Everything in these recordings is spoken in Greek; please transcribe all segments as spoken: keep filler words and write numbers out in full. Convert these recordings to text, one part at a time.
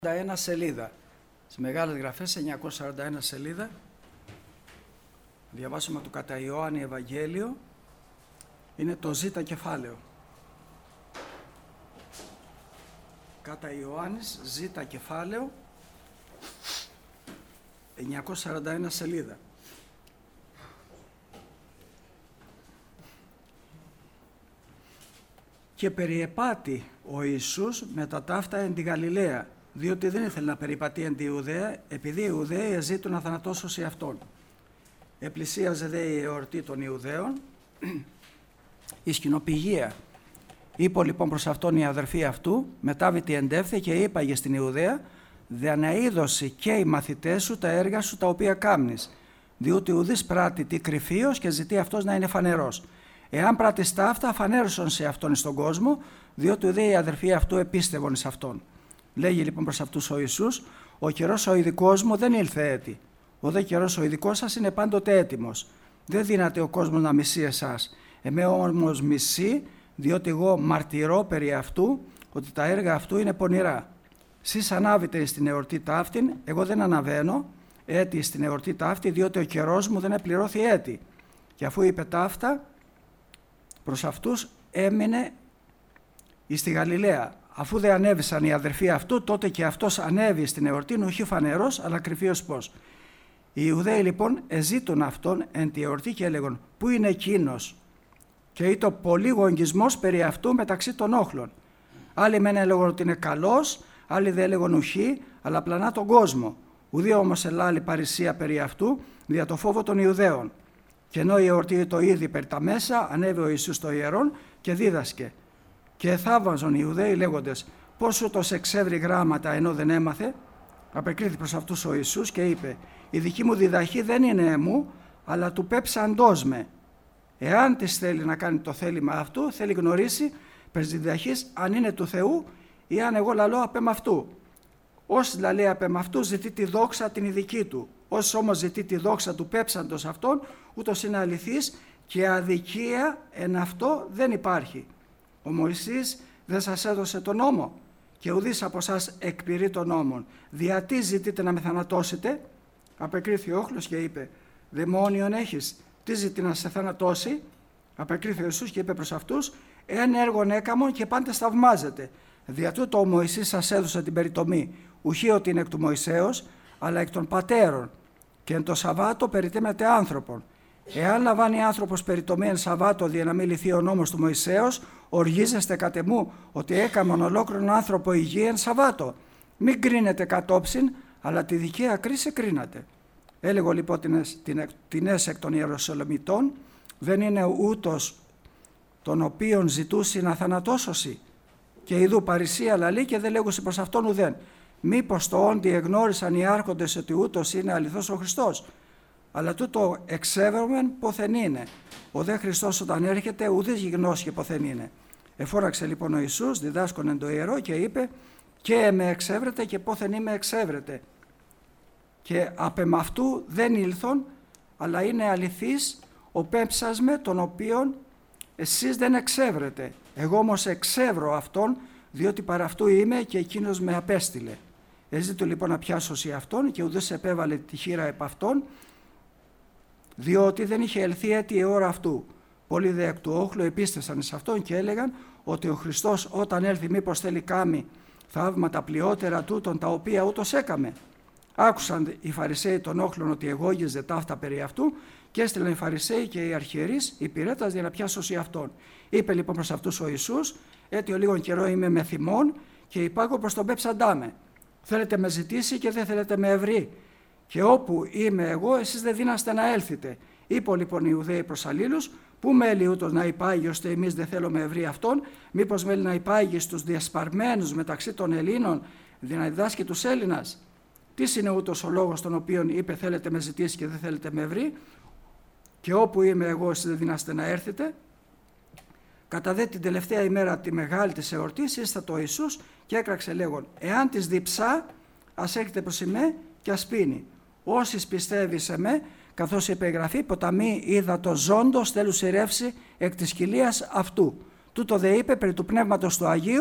εννιακόσια σαράντα ένα σελίδα. Στις μεγάλες γραφές, εννιακόσια σαράντα ένα σελίδα. Διαβάσουμε το κατά Ιωάννη Ευαγγέλιο. Είναι το Ζ κεφάλαιο. Κατά Ιωάννης, Ζ κεφάλαιο, εννιακόσια σαράντα ένα σελίδα. Και περιεπάτη ο Ιησούς με τα ταύτα εν τη Γαλιλαία, διότι δεν ήθελε να περιπατεί εν τη Ιουδαία, επειδή οι Ιουδαίοι εζήτουν να θανατώσουν αυτόν. Επλησίαζε δε η εορτή των Ιουδαίων, η σκηνοπηγία. Είπε λοιπόν προς αυτόν η αδερφή αυτού, μετάβητη εντεύθε και είπαγε στην Ιουδαία, δε να είδωση και οι μαθητές σου τα έργα σου τα οποία κάμνεις, διότι ουδής πράττει τι κρυφίος και ζητεί αυτός να είναι φανερός. Εάν πράττεις τα αυτά, φανέρωσον σε αυτόν στον κόσμο, διότι ουδέ η αδερφή αυτού επίστευον σε αυτόν. Λέγει λοιπόν προς αυτούς ο Ιησούς, ο καιρός ο ειδικός μου δεν ήλθε έτη. Ο δε καιρός ο ειδικός σας είναι πάντοτε έτοιμος. Δεν δύναται ο κόσμος να μισεί εσάς. Εμέ όμως μισεί, διότι εγώ μαρτυρώ περί αυτού, ότι τα έργα αυτού είναι πονηρά. Σεις ανάβετε στην εορτή ταύτην, εγώ δεν αναβαίνω έτη στην εορτή ταύτη, διότι ο καιρός μου δεν επληρώθη έτη. Και αφού είπε ταύτα, προς αυτούς έμεινε εις τη Γαλιλαία. Αφού δεν ανέβησαν οι αδερφοί αυτού, τότε και αυτός ανέβη στην εορτή, όχι φανερός, αλλά κρυφίος πώς. Οι Ιουδαίοι λοιπόν εζήτουν αυτόν εν τη εορτή και έλεγαν, πού είναι εκείνος? Και ήταν πολύ γογγισμός περί αυτού μεταξύ των όχλων. Άλλοι μεν έλεγαν ότι είναι καλός, άλλοι δεν έλεγαν ουχή, αλλά πλανά τον κόσμο. Ουδή όμως ελάλη παρησία περί αυτού, δια το φόβο των Ιουδαίων. Και ενώ η εορτή το ήδη περί τα μέσα, ανέβη ο Ιησούς στο ιερόν και δίδασκε. Και θαύμαζον οι Ιουδαίοι λέγοντες, πώς ούτως εξεύρει γράμματα ενώ δεν έμαθε? Απεκρίθη προς αυτούς ο Ιησούς και είπε, η δική μου διδαχή δεν είναι εμού, αλλά του πέψαντός με. Εάν της θέλει να κάνει το θέλημα αυτού, θέλει γνωρίσει περί διδαχής αν είναι του Θεού ή αν εγώ λαλώ απ' αυτού. Όσοι λαλεί απ' αυτού ζητεί τη δόξα την ειδική του. Όσοι όμως ζητεί τη δόξα του πέψαντος αυτόν, ούτως είναι αληθής και αδικία εν αυτό δεν υπάρχει. Ο Μωυσής δεν σας έδωσε τον νόμο και ουδής από εσάς εκπληρεί τον νόμον. Δια τι ζητείτε να με θανατώσετε? Απεκρίθη ο όχλος και είπε, δαιμόνιον έχεις, τι ζητεί να σε θανατώσει? Απεκρίθη ο Ιησούς και είπε προς αυτούς, εν έργον έκαμον και πάντες θαυμάζετε. Δια τούτο ο Μωυσής σας έδωσε την περιτομή, ουχή ότι είναι εκ του Μωυσέως, αλλά εκ των πατέρων. Και εν το Σαββάτο περιτέμεται άνθρωπον. Εάν λαμβάνει άνθρωπος περιτομή εν Σαββάτο δια να μην λυθεί ο νόμος του Μωυσέως, οργίζεστε κατ' εμού ότι έκαμον ολόκληρον άνθρωπο υγιή εν Σαββάτο. Μην κρίνετε κατόψιν, αλλά τη δικαία κρίση κρίνατε. Έλεγω λοιπόν την εκ των Ιεροσολυμιτών, δεν είναι ούτως τον οποίον ζητούσι να θανατώσωσι. Και ειδού παρησία λαλεί και δεν λέγουσι προς αυτόν ουδέν. Μήπως το όντι εγνώρισαν οι άρχοντες ότι ούτως είναι αληθώς ο Χριστός? Αλλά τούτο εξέβρομεν ποθεν είναι. Ο δε Χριστός όταν έρχεται ουδής γιγνώσκε ποθεν είναι. Εφώναξε λοιπόν ο Ιησούς διδάσκον εν το ιερό και είπε, και εμέ εξέβρετε και πόθεν είμαι εξέβρετε. Και απ' αυτού δεν ήλθον, αλλά είναι αληθής ο πέμψασμε τον οποίον εσείς δεν εξέβρετε. Εγώ όμως εξεύρω αυτόν, διότι παρά αυτού είμαι και εκείνος με απέστειλε. Έζητο λοιπόν να πιάσω σε αυτόν και ουδές επέβαλε τη χείρα επ' αυτόν, διότι δεν είχε ελθεί έτη η ώρα αυτού. Πολλοί δε εκ του όχλου επίστεσαν σε αυτόν και έλεγαν ότι ο Χριστός όταν έλθει μήπως θέλει κάμει θαύματα πλειότερα τούτων τα οποία ούτως έκαμε. Άκουσαν οι Φαρισαίοι των όχλων ότι εγώγιζε ταύτα περί αυτού και έστειλαν οι Φαρισαίοι και οι αρχιερείς υπηρέτας για να πιάσουν σε αυτόν. Είπε λοιπόν προς αυτούς ο Ιησούς, έτι ο λίγον καιρό είμαι με θυμών και υπάγω προς τον πέψαντά με. Θέλετε με ζητήσει και δεν θέλετε με ευρύ. Και όπου είμαι εγώ, εσείς δεν δύναστε να έλθετε. Είπε λοιπόν οι Ιουδαίοι προς αλλήλους, πού μέλει ούτως να υπάγει ώστε εμείς δεν θέλουμε ευρύ αυτόν, μήπως μέλει να υπάγει στους διασπαρμένους μεταξύ των Ελλήνων, για να διδάσκει τους Έλληνας. Τι είναι ούτως ο λόγος τον οποίον είπε θέλετε με ζητήσει και δεν θέλετε με ευρύ, και όπου είμαι εγώ, εσείς δεν δύναστε να έρθετε. Κατά δε την τελευταία ημέρα τη μεγάλη της εορτής ήρθατε ο Ιησούς και έκραξε λέγον, εάν της διψά, ας έρχεται προς εμέ και ας πίνει. Όσοι πιστεύει σε με, καθώς είπε η Γραφή, ποταμί είδα το ζώντος θέλουσι ρεύσει εκ της κοιλίας αυτού. Τούτο δε είπε περί του πνεύματος του Αγίου, το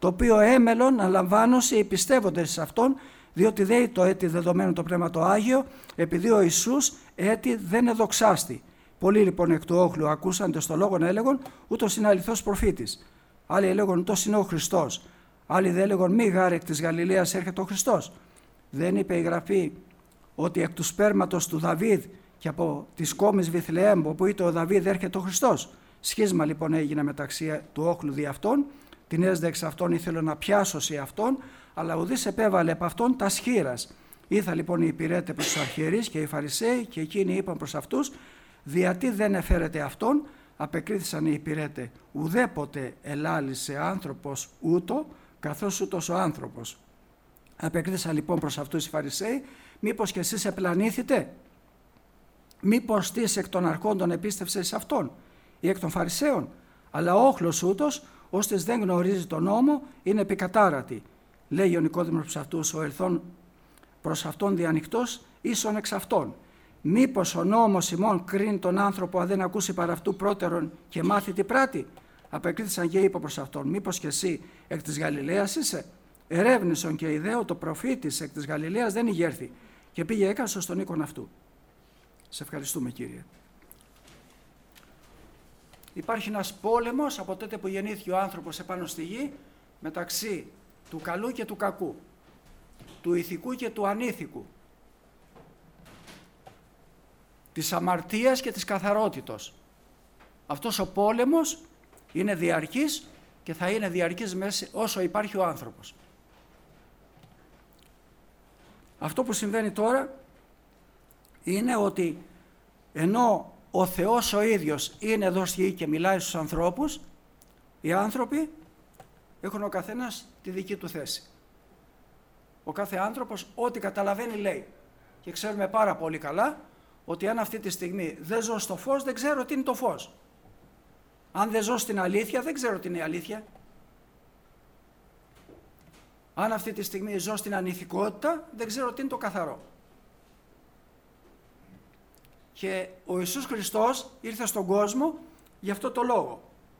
το οποίο έμελον να λαμβάνωση οι πιστεύοντες σε αυτόν, διότι δέει το έτη δεδομένο το Πνεύμα το Άγιο, επειδή ο Ιησούς έτη δεν εδοξάστη. Πολλοί λοιπόν εκ του όχλου ακούσαντε στο λόγον έλεγον, ούτως είναι αληθώς προφήτης. Άλλοι έλεγον, ούτως είναι ο Χριστός. Άλλοι δε έλεγον, μη γάρε εκ της Γαλιλαίας έρχεται ο Χριστός. Δεν είπε η Γραφή ότι εκ του σπέρματος του Δαβίδ και από της κόμης Βιθλεέμ, όπου είτε ο Δαβίδ έρχεται ο Χριστός. Σχίσμα λοιπόν έγινε μεταξύ του όχλου δι' αυτών, την έσδε εξ αυτών ήθελε να πιάσω σε αυτόν, αλλά ουδής επέβαλε από αυτόν τα σχήρας. Ήρθα λοιπόν οι υπηρέτε προς τους αρχιερείς και οι Φαρισαίοι και εκείνοι είπαν προς αυτούς, διατί δεν εφέρετε αυτόν, απεκρίθησαν οι υπηρέτε, ουδέποτε ελάλησε άνθρωπος ούτω, καθώς ούτως ο άνθρωπος. Απεκρίθησαν λοιπόν προς αυτούς οι Φαρισαίοι, μήπως και εσείς επλανήθητε, μήπως τις εκ των αρχόντων επίστευσε σε αυτόν ή εκ των Φαρισαίων, αλλά ο όχλος ούτως, ώστες δεν γνωρίζει τον νόμο, είναι επικατάρατη. Λέει ο Νικόδημος προς αυτούς, ο ελθόν προς αυτόν διανυκτός, ίσον εξ αυτών. Μήπως ο νόμος ημών κρίνει τον άνθρωπο αν δεν ακούσει παρά αυτού πρώτερον και μάθει τι πράττει. Απεκρίθησαν και είπα προς αυτόν, μήπως και εσύ εκ της Γαλιλαίας είσαι. Ερεύνησον και ιδέω το προφήτης εκ της Γαλιλαίας δεν ηγέρθη. Και πήγε έκασο στον οίκον αυτού. Σε ευχαριστούμε Κύριε. Υπάρχει ένας πόλεμος από τότε που γεννήθηκε ο άνθρωπος επάνω στη γη μεταξύ του καλού και του κακού, του ηθικού και του ανήθικου, της αμαρτίας και της καθαρότητος. Αυτός ο πόλεμος είναι διαρκής και θα είναι διαρκής όσο υπάρχει ο άνθρωπος. Αυτό που συμβαίνει τώρα είναι ότι ενώ ο Θεός ο ίδιος είναι εδώ στη γη και μιλάει στους ανθρώπους, οι άνθρωποι έχουν ο καθένας τη δική του θέση. Ο κάθε άνθρωπος ό,τι καταλαβαίνει λέει. Και ξέρουμε πάρα πολύ καλά ότι αν αυτή τη στιγμή δεν ζω στο φως, δεν ξέρω τι είναι το φως. Αν δεν ζω στην αλήθεια, δεν ξέρω τι είναι η αλήθεια. Αν αυτή τη στιγμή ζω στην ανηθικότητα, δεν ξέρω τι είναι το καθαρό. Και ο Ιησούς Χριστός ήρθε στον κόσμο για αυτό το λόγο.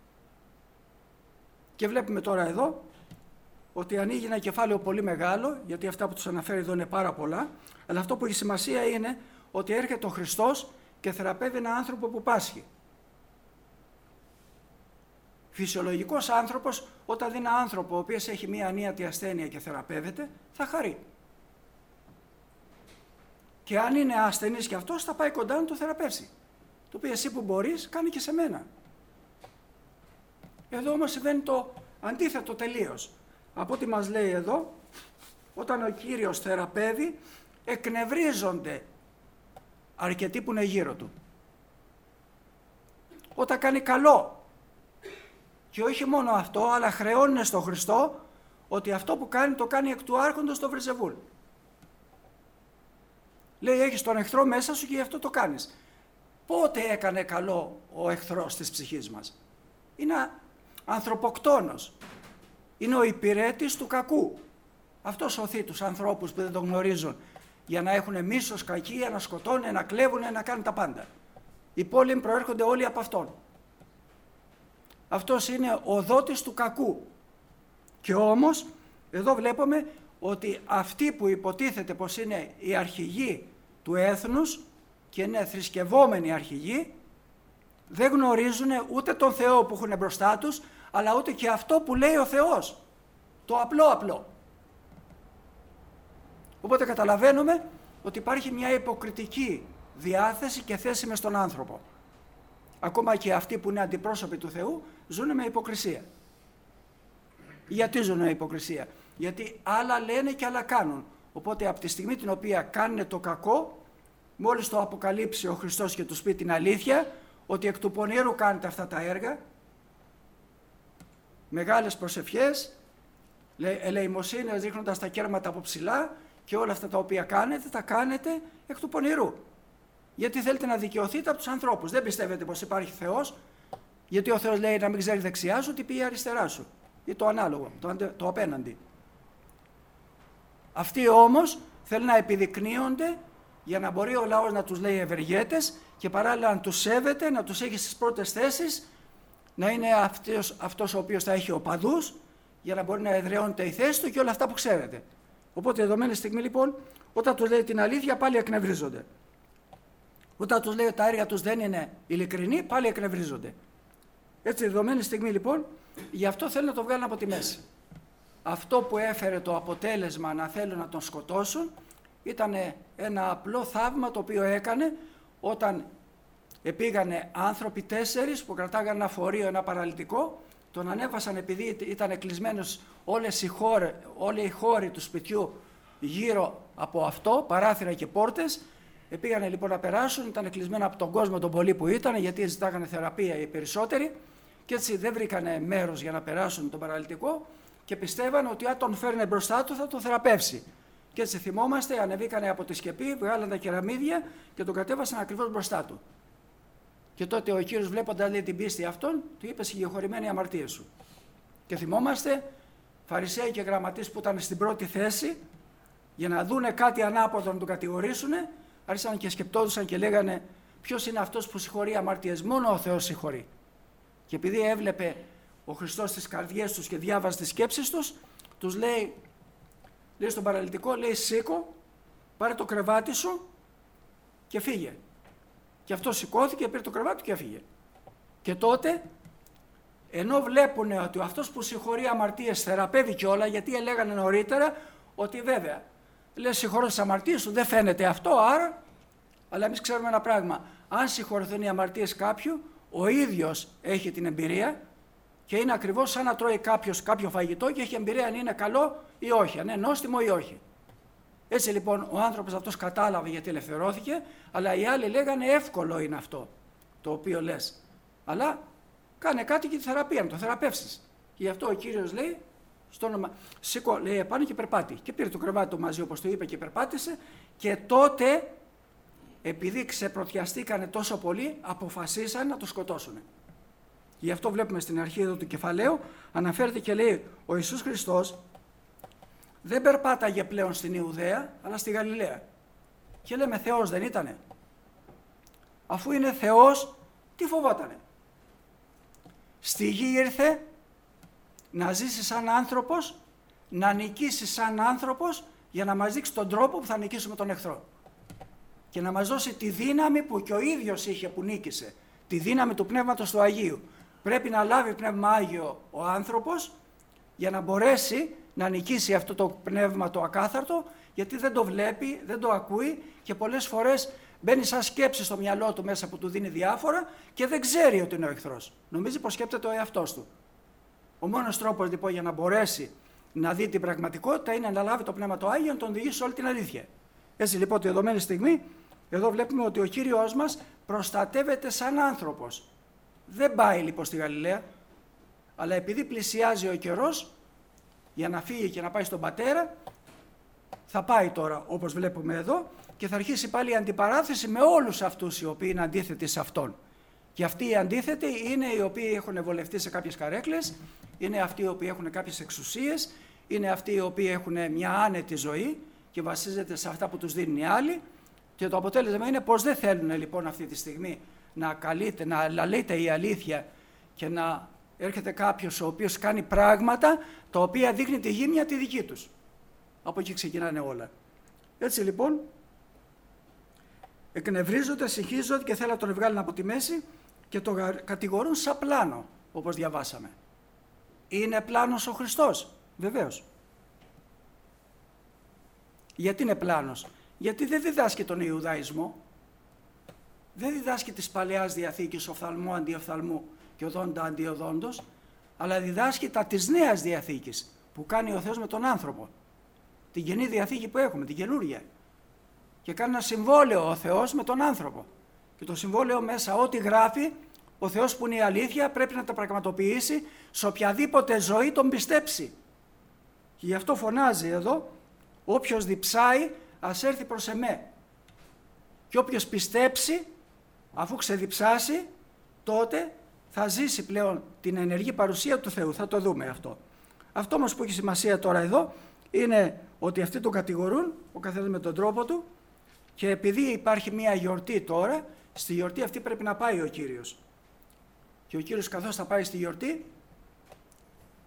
Και βλέπουμε τώρα εδώ ότι ανοίγει ένα κεφάλαιο πολύ μεγάλο, γιατί αυτά που τους αναφέρει εδώ είναι πάρα πολλά, αλλά αυτό που έχει σημασία είναι ότι έρχεται ο Χριστός και θεραπεύει έναν άνθρωπο που πάσχει. Φυσιολογικός άνθρωπος, όταν δει έναν άνθρωπο ο οποίος έχει μία ανίατη ασθένεια και θεραπεύεται, θα χαρεί. Και αν είναι ασθενής και αυτός, θα πάει κοντά να το θεραπεύσει. Το οποίο εσύ που μπορείς, κάνει και σε μένα. Εδώ όμως συμβαίνει το αντίθετο τελείως. Από ό,τι μας λέει εδώ, όταν ο Κύριος θεραπεύει, εκνευρίζονται αρκετοί που είναι γύρω του. Όταν κάνει καλό, και όχι μόνο αυτό, αλλά χρεώνει στον Χριστό ότι αυτό που κάνει το κάνει εκ του άρχοντος το Βριζεβούλ. Λέει, έχεις τον εχθρό μέσα σου και γι' αυτό το κάνεις. Πότε έκανε καλό ο εχθρός της ψυχής μας? Είναι ανθρωποκτόνος. Είναι ο υπηρέτης του κακού. Αυτό σωθεί τους ανθρώπους που δεν τον γνωρίζουν για να έχουν μίσος, κακία, να σκοτώνουν, να κλέβουν, να κάνουν τα πάντα. Οι πόλεμοι προέρχονται όλοι από αυτόν. Αυτός είναι ο δότης του κακού. Και όμως, εδώ βλέπουμε ότι αυτοί που υποτίθεται πως είναι οι αρχηγοί του έθνους και είναι θρησκευόμενοι αρχηγοί, δεν γνωρίζουν ούτε τον Θεό που έχουν μπροστά τους, αλλά ούτε και αυτό που λέει ο Θεός. Το απλό απλό. Οπότε καταλαβαίνουμε ότι υπάρχει μια υποκριτική διάθεση και θέση μες στον άνθρωπο. Ακόμα και αυτοί που είναι αντιπρόσωποι του Θεού ζουν με υποκρισία. Γιατί ζουν με υποκρισία? Γιατί άλλα λένε και άλλα κάνουν. Οπότε από τη στιγμή την οποία κάνουν το κακό, μόλις το αποκαλύψει ο Χριστός και τους πει την αλήθεια, ότι εκ του πονηρού κάνετε αυτά τα έργα, μεγάλες προσευχές, ελεημοσύνες ρίχνοντας τα κέρματα από ψηλά και όλα αυτά τα οποία κάνετε, τα κάνετε εκ του πονηρού. Γιατί θέλετε να δικαιωθείτε από τους ανθρώπους. Δεν πιστεύετε πως υπάρχει Θεός, γιατί ο Θεός λέει να μην ξέρει δεξιά σου, τι πει αριστερά σου. Ή το ανάλογο, το, αντε, το απέναντι. Αυτοί όμως θέλουν να επιδεικνύονται για να μπορεί ο λαός να τους λέει ευεργέτες και παράλληλα να τους σέβεται, να τους έχει στις πρώτες θέσεις, να είναι αυτός, αυτός ο οποίος θα έχει οπαδούς για να μπορεί να εδραιώνεται η θέση του και όλα αυτά που ξέρετε. Οπότε, δεδομένη στιγμή λοιπόν, όταν τους λέει την αλήθεια, πάλι εκνευρίζονται. Όταν τους λέει ότι τα έργα τους δεν είναι ειλικρινή, πάλι εκνευρίζονται. Έτσι, δεδομένη στιγμή λοιπόν, γι' αυτό θέλουν να το βγάλουν από τη μέση. Αυτό που έφερε το αποτέλεσμα να θέλουν να τον σκοτώσουν ήταν ένα απλό θαύμα το οποίο έκανε όταν επήγανε άνθρωποι τέσσερις που κρατάγανε ένα φορείο, ένα παραλυτικό, τον ανέβασαν επειδή ήταν κλεισμένος όλες οι χώρες, όλοι οι χώροι του σπιτιού γύρω από αυτό, παράθυρα και πόρτες. Επήγανε λοιπόν να περάσουν, ήταν κλεισμένα από τον κόσμο τον πολύ που ήταν, γιατί ζητάγανε θεραπεία οι περισσότεροι και έτσι δεν βρήκανε μέρος για να περάσουν τον παραλυτικό και πιστεύαν ότι αν τον φέρνε μπροστά του θα τον θεραπεύσει. Και έτσι θυμόμαστε, ανεβήκανε από τη σκεπή, βγάλανε τα κεραμίδια και τον κατέβασαν ακριβώς μπροστά του. Και τότε ο Κύριος, βλέποντας λέει την πίστη αυτών, του είπε: συγχωρημένοι οι αμαρτίες σου. Και θυμόμαστε, Φαρισαίοι και γραμματείς που ήταν στην πρώτη θέση, για να δούνε κάτι ανάποδο να τον κατηγορήσουν, άρχισαν και σκεπτόντουσαν και λέγανε: ποιος είναι αυτός που συγχωρεί αμαρτίες? Μόνο ο Θεός συγχωρεί. Και επειδή έβλεπε ο Χριστός τις καρδιές τους και διάβαζε τις σκέψεις τους, τους λέει, λέει στον παραλυτικό, λέει: σήκω, πάρε το κρεβάτι σου και φύγε. Και αυτό σηκώθηκε, πήρε το κρεβάτι και έφυγε. Και τότε, ενώ βλέπουν ότι αυτός που συγχωρεί αμαρτίες θεραπεύει κιόλα, γιατί έλεγαν νωρίτερα ότι βέβαια, λέει συγχωρώ τις αμαρτίες σου, δεν φαίνεται αυτό, άρα, αλλά εμείς ξέρουμε ένα πράγμα. Αν συγχωρηθούν οι αμαρτίες κάποιου, ο ίδιος έχει την εμπειρία και είναι ακριβώς σαν να τρώει κάποιος κάποιο φαγητό και έχει εμπειρία αν είναι καλό ή όχι, αν είναι νόστιμο ή όχι. Έτσι λοιπόν ο άνθρωπος αυτός κατάλαβε γιατί ελευθερώθηκε, αλλά οι άλλοι λέγανε εύκολο είναι αυτό το οποίο λες. Αλλά κάνε κάτι και τη θεραπεία, να το θεραπεύσεις. Και γι' αυτό ο Κύριος λέει, στο όνομα, σήκω, λέει επάνω και περπάτη. Και πήρε το κρεβάτι του μαζί όπως του είπε και περπάτησε και τότε, επειδή ξεπρωτιαστήκανε τόσο πολύ, αποφασίσαν να το σκοτώσουν. Γι' αυτό βλέπουμε στην αρχή εδώ του κεφαλαίου, αναφέρεται και λέει ο Ιησούς Χριστός δεν περπάταγε πλέον στην Ιουδαία, αλλά στη Γαλιλαία. Και λέμε Θεός δεν ήτανε? Αφού είναι Θεός, τι φοβότανε? Στη γη ήρθε να ζήσει σαν άνθρωπος, να νικήσει σαν άνθρωπος, για να μας δείξει τον τρόπο που θα νικήσουμε τον εχθρό. Και να μας δώσει τη δύναμη που και ο ίδιος είχε που νίκησε, τη δύναμη του Πνεύματος του Αγίου. Πρέπει να λάβει Πνεύμα Άγιο ο άνθρωπος για να μπορέσει να νικήσει αυτό το πνεύμα το ακάθαρτο, γιατί δεν το βλέπει, δεν το ακούει και πολλές φορές μπαίνει σαν σκέψη στο μυαλό του μέσα που του δίνει διάφορα και δεν ξέρει ότι είναι ο εχθρός. Νομίζει πως σκέπτεται ο εαυτός του. Ο μόνος τρόπος λοιπόν για να μπορέσει να δει την πραγματικότητα είναι να λάβει το Πνεύμα το Άγιο, να τον οδηγήσει σε όλη την αλήθεια. Έτσι λοιπόν τη δεδομένη στιγμή, εδώ βλέπουμε ότι ο Κύριος μας προστατεύεται σαν άνθρωπος. Δεν πάει λοιπόν στη Γαλιλαία, αλλά επειδή πλησιάζει ο καιρός, για να φύγει και να πάει στον Πατέρα, θα πάει τώρα όπως βλέπουμε εδώ και θα αρχίσει πάλι η αντιπαράθεση με όλους αυτούς οι οποίοι είναι αντίθετοι σε Αυτόν. Και αυτοί οι αντίθετοι είναι οι οποίοι έχουν βολευτεί σε κάποιες καρέκλες, είναι αυτοί οι οποίοι έχουν κάποιες εξουσίες, είναι αυτοί οι οποίοι έχουν μια άνετη ζωή και βασίζεται σε αυτά που τους δίνουν οι άλλοι και το αποτέλεσμα είναι πως δεν θέλουν λοιπόν αυτή τη στιγμή να καλείται, να λαλείται η αλήθεια και να έρχεται κάποιος ο οποίος κάνει πράγματα τα οποία δείχνει τη γύμνια τη δική τους. Από εκεί ξεκινάνε όλα. Έτσι λοιπόν εκνευρίζονται, συγχύζονται και θέλουν να τον βγάλουν από τη μέση και τον κατηγορούν σαν πλάνο, όπως διαβάσαμε. Είναι πλάνος ο Χριστός? Βεβαίως. Γιατί είναι πλάνος? Γιατί δεν διδάσκει τον Ιουδαϊσμό, δεν διδάσκει της Παλαιάς Διαθήκης οφθαλμού αντιοφθαλμού και οδόντα αντιοδόντος, αλλά διδάσκει τα της Νέας Διαθήκης που κάνει ο Θεός με τον άνθρωπο. Την Καινή Διαθήκη που έχουμε, την καινούρια. Και κάνει ένα συμβόλαιο ο Θεός με τον άνθρωπο. Και το συμβόλαιο μέσα ό,τι γράφει, ο Θεός που είναι η αλήθεια πρέπει να τα πραγματοποιήσει σε οποιαδήποτε ζωή τον πιστέψει. Και γι' αυτό φωνάζει εδώ, όποιος διψάει ας έρθει προς εμέ. Και όποιος πιστέψει, αφού ξεδιψάσει, τότε θα ζήσει πλέον την ενεργή παρουσία του Θεού. Θα το δούμε αυτό. Αυτό όμως που έχει σημασία τώρα εδώ είναι ότι αυτοί τον κατηγορούν, ο καθένας με τον τρόπο του, και επειδή υπάρχει μια γιορτή τώρα, στη γιορτή αυτή πρέπει να πάει ο Κύριος. Και ο Κύριος καθώς θα πάει στη γιορτή,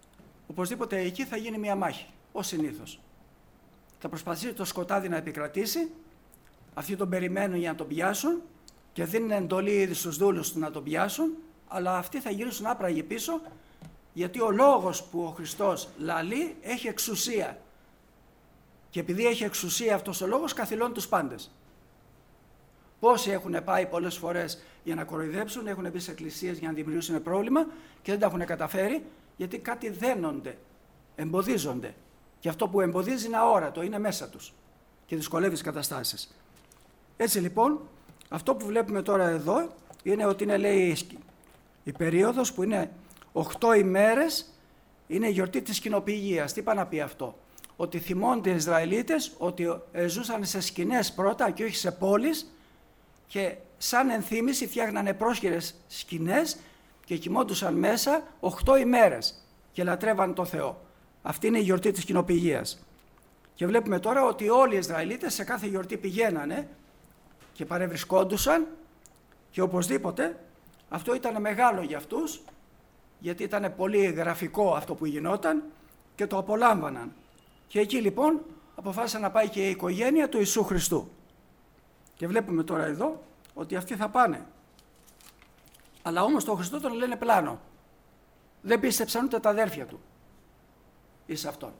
οπωσδήποτε εκεί θα γίνει μια μάχη, ως συνήθως. Θα προσπαθήσει το σκοτάδι να επικρατήσει, αυτοί τον περιμένουν για να τον πιάσουν και δίνουν εντολή ήδη στους δούλους του να τον πιάσουν, αλλά αυτοί θα γυρίσουν άπραγοι πίσω, γιατί ο λόγος που ο Χριστός λαλεί έχει εξουσία. Και επειδή έχει εξουσία αυτός ο λόγος, καθυλώνει τους πάντες. Πόσοι έχουν πάει πολλές φορές για να κοροϊδέψουν, έχουν μπει σε εκκλησίες για να δημιουργήσουν πρόβλημα και δεν τα έχουν καταφέρει, γιατί κάτι δένονται, εμποδίζονται. Και αυτό που εμποδίζει είναι αόρατο, είναι μέσα τους και δυσκολεύει τις καταστάσεις. Έτσι λοιπόν, αυτό που βλέπουμε τώρα εδώ είναι ότι είναι, λέει, η περίοδος που είναι οκτώ ημέρες, είναι η γιορτή της κοινοπηγίας. Τι πάει να πει αυτό? Ότι θυμώνται οι Ισραηλίτες ότι ζούσαν σε σκηνές πρώτα και όχι σε πόλεις, και σαν ενθύμηση φτιάχνανε πρόσχερες σκηνές και κοιμόντουσαν μέσα οκτώ ημέρες και λατρεύαν το Θεό. Αυτή είναι η γιορτή της κοινοπηγίας. Και βλέπουμε τώρα ότι όλοι οι Ισραηλίτες σε κάθε γιορτή πηγαίνανε και παρευρισκόντουσαν, και οπωσδήποτε αυτό ήταν μεγάλο για αυτούς, γιατί ήταν πολύ γραφικό αυτό που γινόταν και το απολάμβαναν. Και εκεί λοιπόν αποφάσισε να πάει και η οικογένεια του Ιησού Χριστού. Και βλέπουμε τώρα εδώ ότι αυτοί θα πάνε. Αλλά όμως τον Χριστό τον λένε πλάνο. Δεν πίστεψαν ούτε τα αδέρφια του εις αυτόν.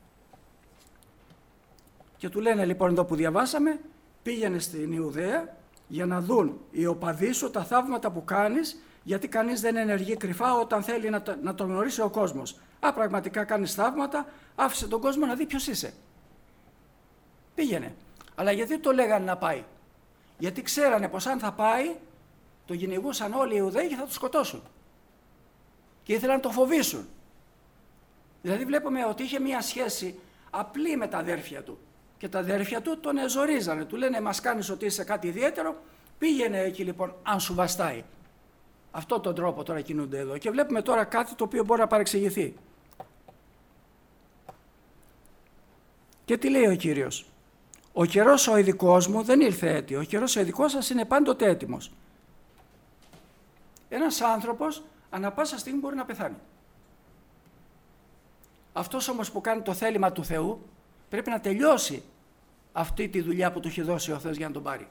Και του λένε λοιπόν εδώ που διαβάσαμε, πήγαινε στην Ιουδαία για να δουν οι οπαδοί σου τα θαύματα που κάνεις, γιατί κανείς δεν ενεργεί κρυφά όταν θέλει να, το, να τον γνωρίσει ο κόσμος. Α, πραγματικά κάνεις θαύματα, άφησε τον κόσμο να δει ποιος είσαι. Πήγαινε. Αλλά γιατί το λέγανε να πάει? Γιατί ξέρανε πως αν θα πάει, το κυνηγούσαν όλοι οι Ιουδαίοι και θα το σκοτώσουν. Και ήθελαν να το φοβήσουν. Δηλαδή βλέπουμε ότι είχε μια σχέση απλή με τα αδέρφια του. Και τα αδέρφια του τον εζορίζανε. Του λένε, μας κάνεις ότι είσαι κάτι ιδιαίτερο, πήγαινε εκεί λοιπόν αν σου βαστάει. Αυτό τον τρόπο τώρα κινούνται εδώ. Και βλέπουμε τώρα κάτι το οποίο μπορεί να παρεξηγηθεί. Και τι λέει ο Κύριος? Ο καιρός ο ειδικός μου δεν ήλθε έτοιμο. Ο καιρός ο ειδικός σας είναι πάντοτε έτοιμος. Ένας άνθρωπος ανά πάσα στιγμή μπορεί να πεθάνει. Αυτός όμως που κάνει το θέλημα του Θεού πρέπει να τελειώσει αυτή τη δουλειά που του έχει δώσει ο Θεός για να τον πάρει.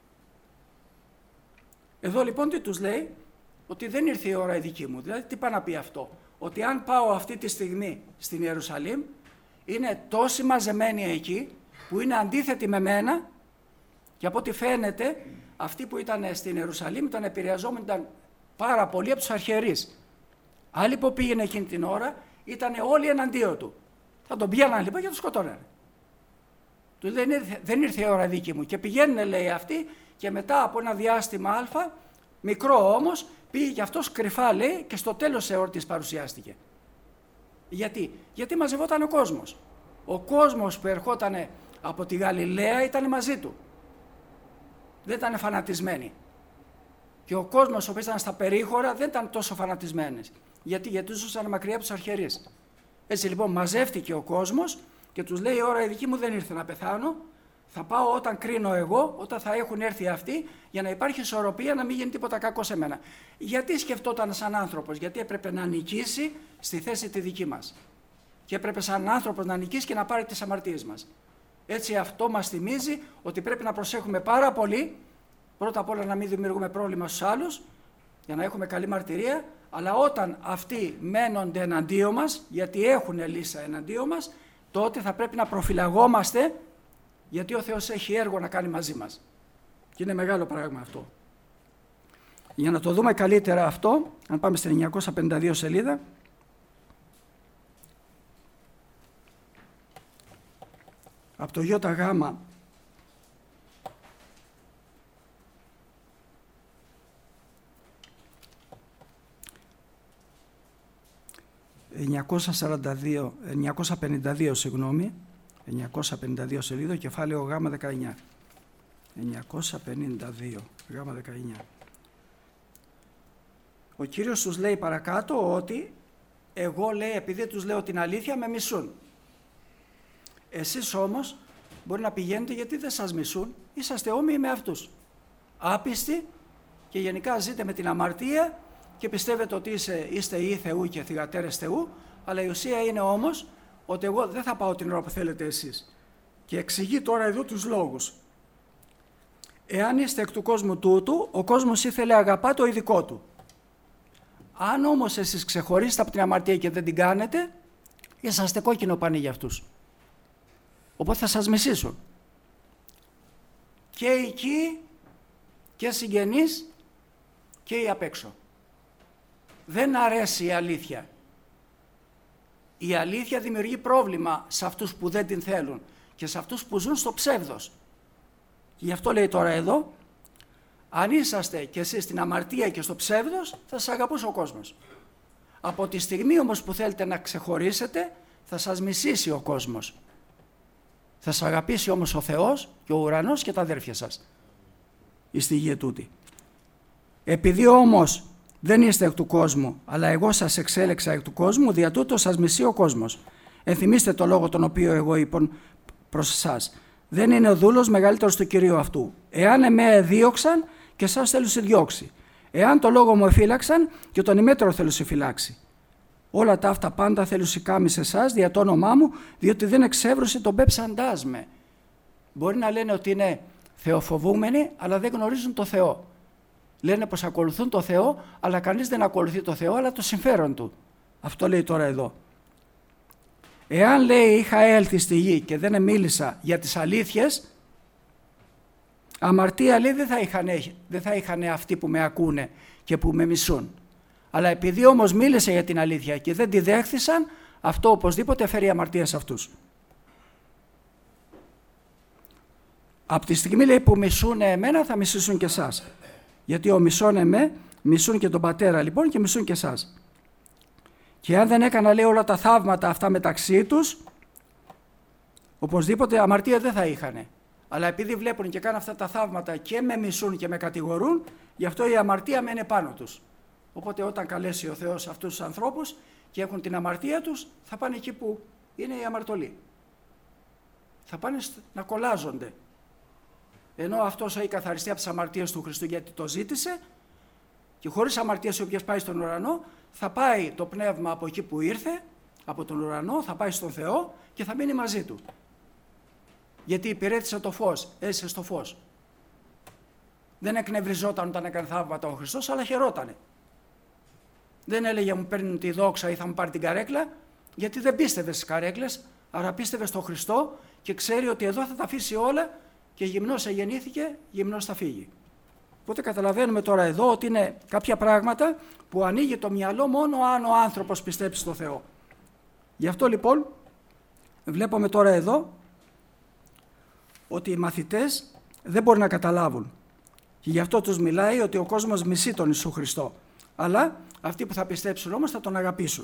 Εδώ λοιπόν τι τους λέει? Ότι δεν ήρθε η ώρα η δική μου. Δηλαδή τι πάει να πει αυτό? Ότι αν πάω αυτή τη στιγμή στην Ιερουσαλήμ, είναι τόσοι μαζεμένοι εκεί που είναι αντίθετοι με μένα, και από ό,τι φαίνεται αυτοί που ήταν στην Ιερουσαλήμ ήταν επηρεαζόμενοι ήταν πάρα πολύ από τους αρχιερείς. Άλλοι που πήγαινε εκείνη την ώρα ήταν όλοι εναντίον του. Θα τον πιάναν λοιπόν και τον σκοτώνανε. Του λέει δεν ήρθε η ώρα δική μου. Και πηγαίνουν, λέει, αυτοί, και μετά από ένα διάστημα α, μικρό όμως, πήγε και αυτός κρυφά, λέει, και στο τέλος της εορτής παρουσιάστηκε. Γιατί? Γιατί μαζευόταν ο κόσμος. Ο κόσμος που ερχόταν από τη Γαλιλαία ήταν μαζί του. Δεν ήταν φανατισμένοι. Και ο κόσμος ο οποίος ήταν στα περίχωρα δεν ήταν τόσο φανατισμένοι. Γιατί, γιατί ζούσαν μακριά από τους αρχιερείς. Έτσι λοιπόν μαζεύτηκε ο κόσμος και τους λέει: η ώρα η δική μου δεν ήρθε να πεθάνω. Θα πάω όταν κρίνω εγώ, όταν θα έχουν έρθει αυτοί, για να υπάρχει ισορροπία, να μην γίνει τίποτα κακό σε μένα. Γιατί σκεφτόταν σαν άνθρωπος? Γιατί έπρεπε να νικήσει στη θέση τη δική μας. Και έπρεπε σαν άνθρωπος να νικήσει και να πάρει τις αμαρτίες μας. Έτσι αυτό μας θυμίζει ότι πρέπει να προσέχουμε πάρα πολύ. Πρώτα απ' όλα να μην δημιουργούμε πρόβλημα στους άλλους, για να έχουμε καλή μαρτυρία, αλλά όταν αυτοί μένονται εναντίον μας, γιατί έχουν λύσα εναντίον μας, τότε θα πρέπει να προφυλαγόμαστε, γιατί ο Θεός έχει έργο να κάνει μαζί μας. Και είναι μεγάλο πράγμα αυτό. Για να το δούμε καλύτερα αυτό, αν πάμε στην εννιακόσια πενήντα δύο σελίδα, από το ΙΓ εννιακόσια σαράντα δύο, εννιακόσια πενήντα δύο, συγγνώμη, εννιακόσια πενήντα δύο σελίδα, κεφάλαιο Γ δεκαεννιά. εννιακόσια πενήντα δύο, Γ δεκαεννιά. Ο Κύριος τους λέει παρακάτω ότι εγώ, λέει, επειδή τους λέω την αλήθεια, με μισούν. Εσείς όμως μπορεί να πηγαίνετε γιατί δεν σας μισούν, είσαστε όμοιοι με αυτούς. Άπιστοι και γενικά ζείτε με την αμαρτία και πιστεύετε ότι είστε, είστε ή Θεού και θυγατέρες Θεού, Αλλά η ουσία είναι όμως ότι εγώ δεν θα πάω την ώρα που θέλετε εσείς. Και εξηγεί τώρα εδώ τους λόγους. Εάν είστε εκ του κόσμου τούτου, ο κόσμος ήθελε αγαπά το ειδικό του. Αν όμως εσείς ξεχωρίσετε από την αμαρτία και δεν την κάνετε, είσαστε κόκκινο πανί για αυτούς. Οπότε θα σας μισήσουν. Και εκεί και συγγενείς και οι απ' έξω. Δεν αρέσει η αλήθεια. Η αλήθεια δημιουργεί πρόβλημα σε αυτούς που δεν την θέλουν και σε αυτούς που ζουν στο ψεύδος. Γι' αυτό λέει τώρα εδώ, αν είσαστε κι εσείς στην αμαρτία και στο ψεύδος, θα σας αγαπούσε ο κόσμος. Από τη στιγμή όμως που θέλετε να ξεχωρίσετε, θα σας μισήσει ο κόσμος. Θα σας αγαπήσει όμως ο Θεός και ο ουρανός και τα αδέρφια σας. Η στιγμή τούτη. Επειδή όμως δεν είστε εκ του κόσμου, αλλά εγώ σας εξέλεξα εκ του κόσμου, δια τούτο σας μισεί ο κόσμος. Ενθυμίστε το λόγο τον οποίο εγώ είπων προς εσάς. Δεν είναι ο δούλος μεγαλύτερος του Κυρίου αυτού. Εάν εμέ δίωξαν και εσάς θέλω σε διώξει. Εάν το λόγο μου εφύλαξαν και τον ημέτερο θέλω σε φυλάξει. Όλα τα αυτά πάντα θέλω σε κάμει σε εσάς δια το όνομά μου, διότι δεν εξεύρωσε τον πέψαντάς με. Μπορεί να λένε ότι είναι θεοφοβούμενοι, αλλά δεν γνωρίζουν το Θεό. Λένε πως ακολουθούν το Θεό, αλλά κανείς δεν ακολουθεί το Θεό, αλλά το συμφέρον του. Αυτό λέει τώρα εδώ. Εάν λέει είχα έλθει στη γη και δεν μίλησα για τις αλήθειες, αμαρτία λέει δεν θα είχαν, δεν θα είχαν αυτοί που με ακούνε και που με μισούν. Αλλά επειδή όμως μίλησε για την αλήθεια και δεν τη δέχθησαν, αυτό οπωσδήποτε φέρει αμαρτία σε αυτούς. Από τη στιγμή λέει που μισούν εμένα θα μισήσουν και εσάς. Γιατί ο μισών εμέ μισούν και τον πατέρα λοιπόν και μισούν και εσάς. Και αν δεν έκανα λέει όλα τα θαύματα αυτά μεταξύ τους, οπωσδήποτε αμαρτία δεν θα είχανε. Αλλά επειδή βλέπουν και κάνουν αυτά τα θαύματα και με μισούν και με κατηγορούν, γι' αυτό η αμαρτία μένει πάνω τους. Οπότε όταν καλέσει ο Θεός αυτούς τους ανθρώπους και έχουν την αμαρτία τους, θα πάνε εκεί που είναι η αμαρτωλή. Θα πάνε να κολλάζονται. Ενώ αυτός έχει καθαριστεί από τις αμαρτίες του Χριστού γιατί το ζήτησε και χωρίς αμαρτίες οι οποίες πάει στον ουρανό, θα πάει το πνεύμα από εκεί που ήρθε, από τον ουρανό, θα πάει στον Θεό και θα μείνει μαζί του. Γιατί υπηρέτησε το φως, έζησε στο φως. Δεν εκνευριζόταν όταν έκανε θαύματα ο Χριστός, αλλά χαιρότανε. Δεν έλεγε μου παίρνουν τη δόξα ή θα μου πάρει την καρέκλα, γιατί δεν πίστευε στις καρέκλες, άρα πίστευε στον Χριστό και ξέρει ότι εδώ θα τα αφήσει όλα και γυμνός εγεννήθηκε, γυμνός θα φύγει. Οπότε καταλαβαίνουμε τώρα εδώ ότι είναι κάποια πράγματα που ανοίγει το μυαλό μόνο αν ο άνθρωπος πιστέψει στο Θεό. Γι' αυτό λοιπόν βλέπουμε τώρα εδώ ότι οι μαθητές δεν μπορεί να καταλάβουν. Και γι' αυτό τους μιλάει ότι ο κόσμος μισεί τον Ιησού Χριστό. Αλλά αυτοί που θα πιστέψουν όμως θα τον αγαπήσουν.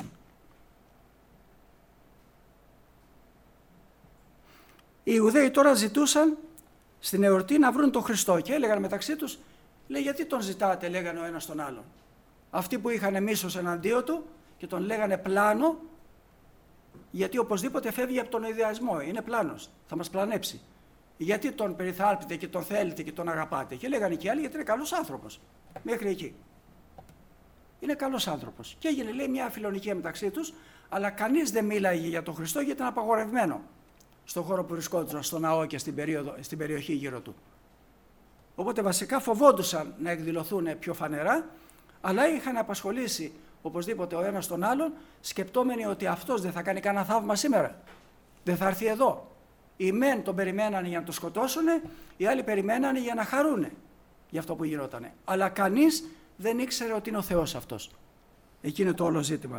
Οι Ιουδαίοι τώρα ζητούσαν στην εορτή να βρουν τον Χριστό και έλεγαν μεταξύ τους, λέει γιατί τον ζητάτε, λέγανε ο ένας τον άλλον. Αυτοί που είχαν μίσος εναντίον του και τον λέγανε πλάνο, γιατί οπωσδήποτε φεύγει από τον ιδεασμό, είναι πλάνος, θα μας πλανέψει. Γιατί τον περιθάλπετε και τον θέλετε και τον αγαπάτε. Και λέγανε και άλλοι γιατί είναι καλός άνθρωπος. Μέχρι εκεί. Είναι καλός άνθρωπος. Και έγινε λέει μια αφιλονικία μεταξύ τους, αλλά κανείς δεν μίλαγε για τον Χριστό γιατί ήταν απαγορευμένο στον χώρο που βρισκόντουσαν, στο ναό και στην, περίοδο, στην περιοχή γύρω του. Οπότε βασικά φοβόντουσαν να εκδηλωθούν πιο φανερά, αλλά είχαν απασχολήσει οπωσδήποτε ο ένας τον άλλον, σκεπτόμενοι ότι αυτός δεν θα κάνει κανένα θαύμα σήμερα. Δεν θα έρθει εδώ. Οι μεν τον περιμένανε για να τον σκοτώσουν, οι άλλοι περιμένανε για να χαρούνε για αυτό που γινότανε. Αλλά κανείς δεν ήξερε ότι είναι ο Θεός αυτός. Εκεί είναι το όλο ζήτημα.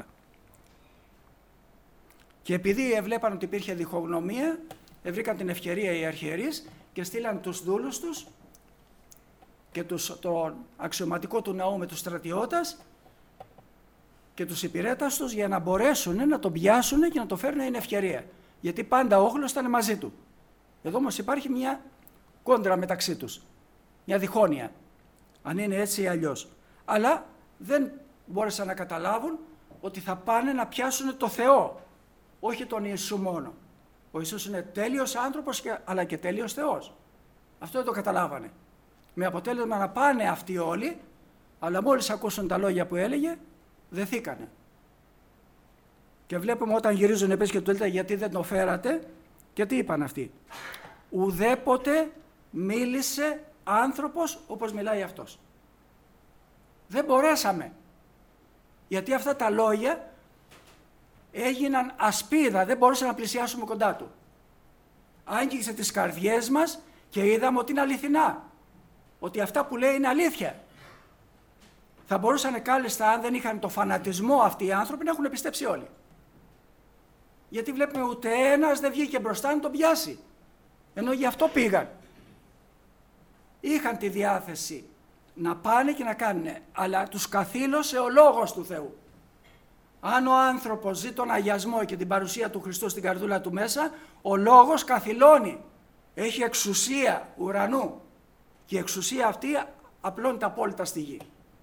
Και επειδή έβλεπαν ότι υπήρχε διχογνωμία, βρήκαν την ευκαιρία οι αρχιερείς και στείλαν τους δούλους τους και τους, τον αξιωματικό του ναού με τους στρατιώτες και τους υπηρέτας τους για να μπορέσουν να τον πιάσουν και να το φέρουν, είναι ευκαιρία. Γιατί πάντα ο όχλος ήταν μαζί του. Εδώ όμως υπάρχει μια κόντρα μεταξύ τους, μια διχόνοια, αν είναι έτσι ή αλλιώς. Αλλά δεν μπόρεσαν να καταλάβουν ότι θα πάνε να πιάσουν το Θεό, όχι τον Ιησού μόνο. Ο Ιησούς είναι τέλειος άνθρωπος αλλά και τέλειος Θεός. Αυτό δεν το καταλάβανε. Με αποτέλεσμα να πάνε αυτοί όλοι, αλλά μόλις ακούσουν τα λόγια που έλεγε, δεθήκανε. Και βλέπουμε όταν γυρίζουν επίσης και του έλεγε γιατί δεν το φέρατε, και τι είπαν αυτοί. Ουδέποτε μίλησε άνθρωπος όπως μιλάει αυτός. Δεν μπορέσαμε. Γιατί αυτά τα λόγια έγιναν ασπίδα, δεν μπορούσαμε να πλησιάσουμε κοντά του. Άγγιξε τις καρδιές μας και είδαμε ότι είναι αληθινά. Ότι αυτά που λέει είναι αλήθεια. Θα μπορούσαν κάλλιστα, αν δεν είχαν το φανατισμό αυτοί οι άνθρωποι, να έχουν πιστέψει όλοι. Γιατί βλέπουμε ούτε ένας δεν βγήκε μπροστά να τον πιάσει. Ενώ γι' αυτό πήγαν. Είχαν τη διάθεση να πάνε και να κάνουν, αλλά τους καθήλωσε ο λόγος του Θεού. Αν ο άνθρωπος ζει τον αγιασμό και την παρουσία του Χριστού στην καρδούλα του μέσα, ο λόγος καθυλώνει. Έχει εξουσία ουρανού. Και η εξουσία αυτή απλώνει τα απόλυτα στη γη.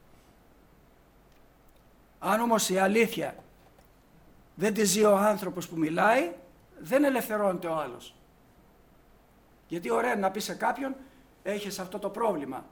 Αν όμως η αλήθεια δεν τη ζει ο άνθρωπος που μιλάει, δεν ελευθερώνεται ο άλλος. Γιατί ωραία να πει σε κάποιον, έχεις αυτό το πρόβλημα.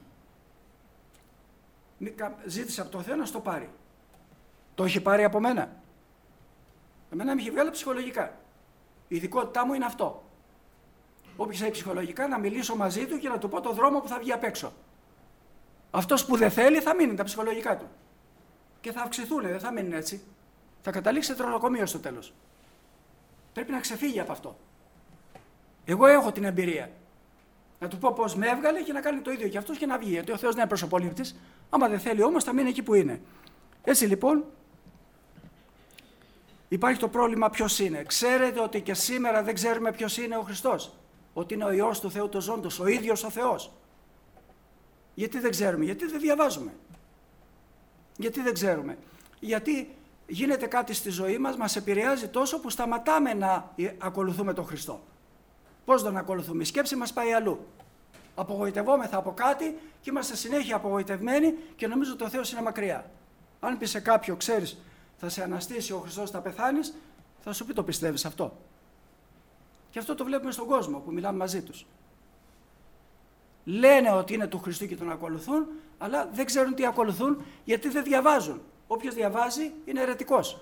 Ζήτησε από το Θεό να στο πάρει. Το έχει πάρει από μένα. Εμένα με έχει βγάλει ψυχολογικά. Η ειδικότητά μου είναι αυτό. Όποιος έχει ψυχολογικά, να μιλήσω μαζί του και να του πω το δρόμο που θα βγει απ' έξω. Αυτός που δεν θέλει θα μείνει τα ψυχολογικά του. Και θα αυξηθούν, δεν θα μείνουν έτσι. Θα καταλήξει σε τρολοκομείο στο τέλος. Πρέπει να ξεφύγει από αυτό. Εγώ έχω την εμπειρία. Να του πω πώς με έβγαλε και να κάνει το ίδιο και αυτός και να βγει. Γιατί ο Θεός δεν είναι προσωπολήπτης. Άμα δεν θέλει όμως, θα μείνει εκεί που είναι. Έτσι λοιπόν, υπάρχει το πρόβλημα ποιος είναι. Ξέρετε ότι και σήμερα δεν ξέρουμε ποιος είναι ο Χριστός. Ότι είναι ο Υιός του Θεού του Ζώντος, ο ίδιος ο Θεός. Γιατί δεν ξέρουμε, γιατί δεν διαβάζουμε. Γιατί δεν ξέρουμε. Γιατί γίνεται κάτι στη ζωή μας, μας επηρεάζει τόσο που σταματάμε να ακολουθούμε τον Χριστό. Πώς τον ακολουθούμε, η σκέψη μας πάει αλλού. Απογοητευόμεθα από κάτι και είμαστε συνέχεια απογοητευμένοι και νομίζω ότι ο Θεός είναι μακριά. Αν πει σε κάποιο, ξέρεις, θα σε αναστήσει ο Χριστός, θα πεθάνεις, θα σου πει το πιστεύεις αυτό. Και αυτό το βλέπουμε στον κόσμο που μιλάμε μαζί τους. Λένε ότι είναι του Χριστού και τον ακολουθούν, αλλά δεν ξέρουν τι ακολουθούν γιατί δεν διαβάζουν. Όποιος διαβάζει είναι αιρετικός.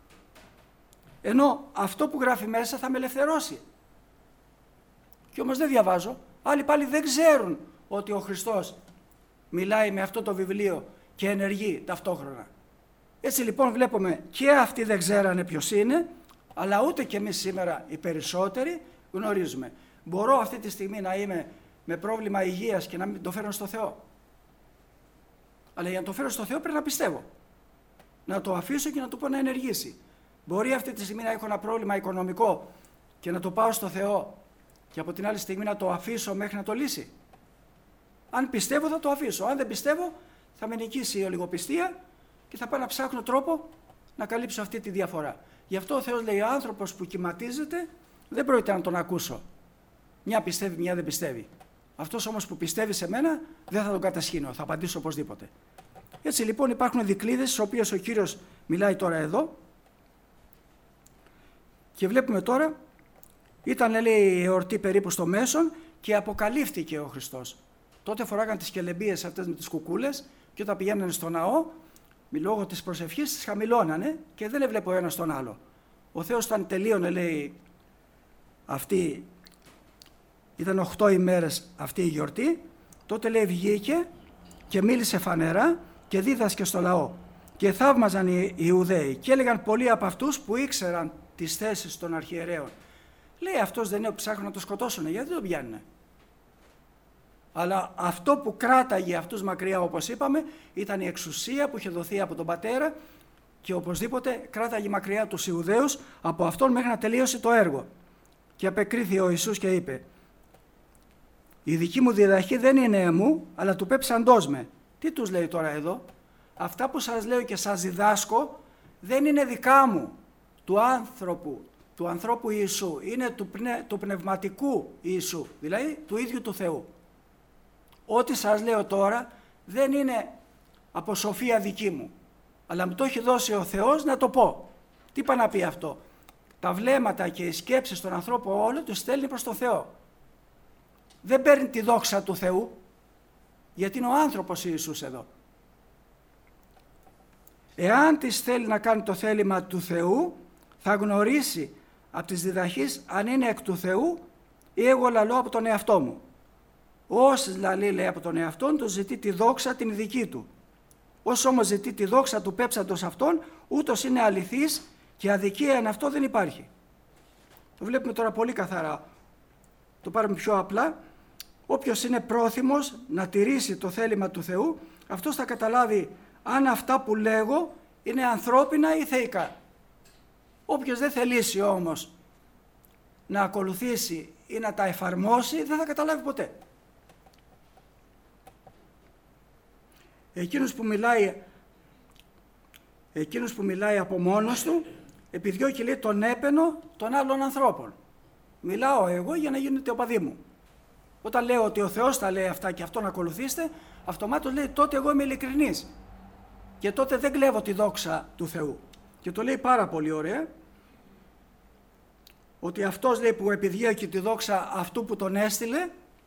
Ενώ αυτό που γράφει μέσα θα με ελευθερώσει. Και όμως δεν διαβάζω. Άλλοι πάλι δεν ξέρουν ότι ο Χριστός μιλάει με αυτό το βιβλίο και ενεργεί ταυτόχρονα. Έτσι λοιπόν βλέπουμε και αυτοί δεν ξέρανε ποιος είναι, αλλά ούτε και εμείς σήμερα οι περισσότεροι γνωρίζουμε. Μπορώ αυτή τη στιγμή να είμαι με πρόβλημα υγείας και να μην το φέρω στο Θεό. Αλλά για να το φέρω στο Θεό πρέπει να πιστεύω. Να το αφήσω και να του πω να ενεργήσει. Μπορεί αυτή τη στιγμή να έχω ένα πρόβλημα οικονομικό και να το πάω στο Θεό και από την άλλη στιγμή να το αφήσω μέχρι να το λύσει. Αν πιστεύω θα το αφήσω. Αν δεν πιστεύω θα με νικήσει η ολιγοπιστία και θα πάω να ψάχνω τρόπο να καλύψω αυτή τη διαφορά. Γι' αυτό ο Θεός λέει ο άνθρωπος που κυματίζεται δεν πρόκειται να τον ακούσω. Μια πιστεύει, μια δεν πιστεύει. Αυτός όμως που πιστεύει σε μένα δεν θα τον κατασχύνω, θα απαντήσω οπωσδήποτε. Έτσι λοιπόν υπάρχουν δικλείδες στις οποίες ο Κύριος μιλάει τώρα εδώ και βλέπουμε τώρα, ήταν λέει η εορτή περίπου στο μέσον και αποκαλύφθηκε ο Χριστός. Τότε φοράγαν τις κελεμπίες αυτές με τις κουκούλες και όταν πηγαίνανε στο ναό, λόγω της προσευχής τις χαμηλώνανε και δεν έβλεπε ο ένας τον άλλο. Ο Θεός όταν τελείωνε λέει αυτή, ήταν οχτώ ημέρες αυτή η γιορτή, τότε λέει βγήκε και μίλησε φανερά και δίδασκε στο λαό. Και θαύμαζαν οι Ιουδαίοι και έλεγαν πολλοί από αυτούς που ήξεραν τις θέσεις των αρχιερέων. Λέει αυτός δεν είναι που ψάχνουν να το σκοτώσουν, γιατί δεν τον πιάνουνε. Αλλά αυτό που κράταγε αυτούς μακριά, όπως είπαμε, ήταν η εξουσία που είχε δοθεί από τον Πατέρα και οπωσδήποτε κράταγε μακριά τους Ιουδαίους από αυτόν μέχρι να τελείωσε το έργο. Και απεκρίθη ο Ιησούς και είπε «Η δική μου διδαχή δεν είναι εμού, αλλά του πέψαντός με». Τι τους λέει τώρα εδώ? Αυτά που σας λέω και σας διδάσκω δεν είναι δικά μου, του άνθρωπου, του ανθρώπου Ιησού, είναι του, πνε, του πνευματικού Ιησού, δηλαδή του ίδιου του Θεού. Ό,τι σας λέω τώρα δεν είναι από σοφία δική μου, αλλά μου το έχει δώσει ο Θεός να το πω. Τι πάει να πει αυτό? Τα βλέμματα και οι σκέψεις των ανθρώπων όλων τους στέλνει προς τον Θεό. Δεν παίρνει τη δόξα του Θεού, γιατί είναι ο άνθρωπος Ιησούς εδώ. Εάν της θέλει να κάνει το θέλημα του Θεού, θα γνωρίσει από τις διδαχείς αν είναι εκ του Θεού ή εγώ λαλώ από τον εαυτό μου. Όσοι λαλεί, λέει, από τον εαυτόν του, ζητεί τη δόξα την δική του. Όσο όμως ζητεί τη δόξα του πέψαντος αυτόν, ούτως είναι αληθής και αδικία εν αυτό δεν υπάρχει. Το βλέπουμε τώρα πολύ καθαρά. Το πάρουμε πιο απλά. Όποιος είναι πρόθυμος να τηρήσει το θέλημα του Θεού, αυτός θα καταλάβει αν αυτά που λέγω είναι ανθρώπινα ή θεϊκά. Όποιος δεν θελήσει όμως να ακολουθήσει ή να τα εφαρμόσει, δεν θα καταλάβει ποτέ. Εκείνος που μιλάει, εκείνος που μιλάει από μόνος του, επιδιώκει, λέει, τον έπαινο των άλλων ανθρώπων. Μιλάω εγώ για να γίνετε οπαδοί μου. Όταν λέω ότι ο Θεός τα λέει αυτά και αυτόν ακολουθήστε, αυτομάτως λέει τότε εγώ είμαι ειλικρινής. Και τότε δεν κλέβω τη δόξα του Θεού. Και το λέει πάρα πολύ ωραία, ότι αυτός, λέει, που επιδιώκει τη δόξα αυτού που τον έστειλε,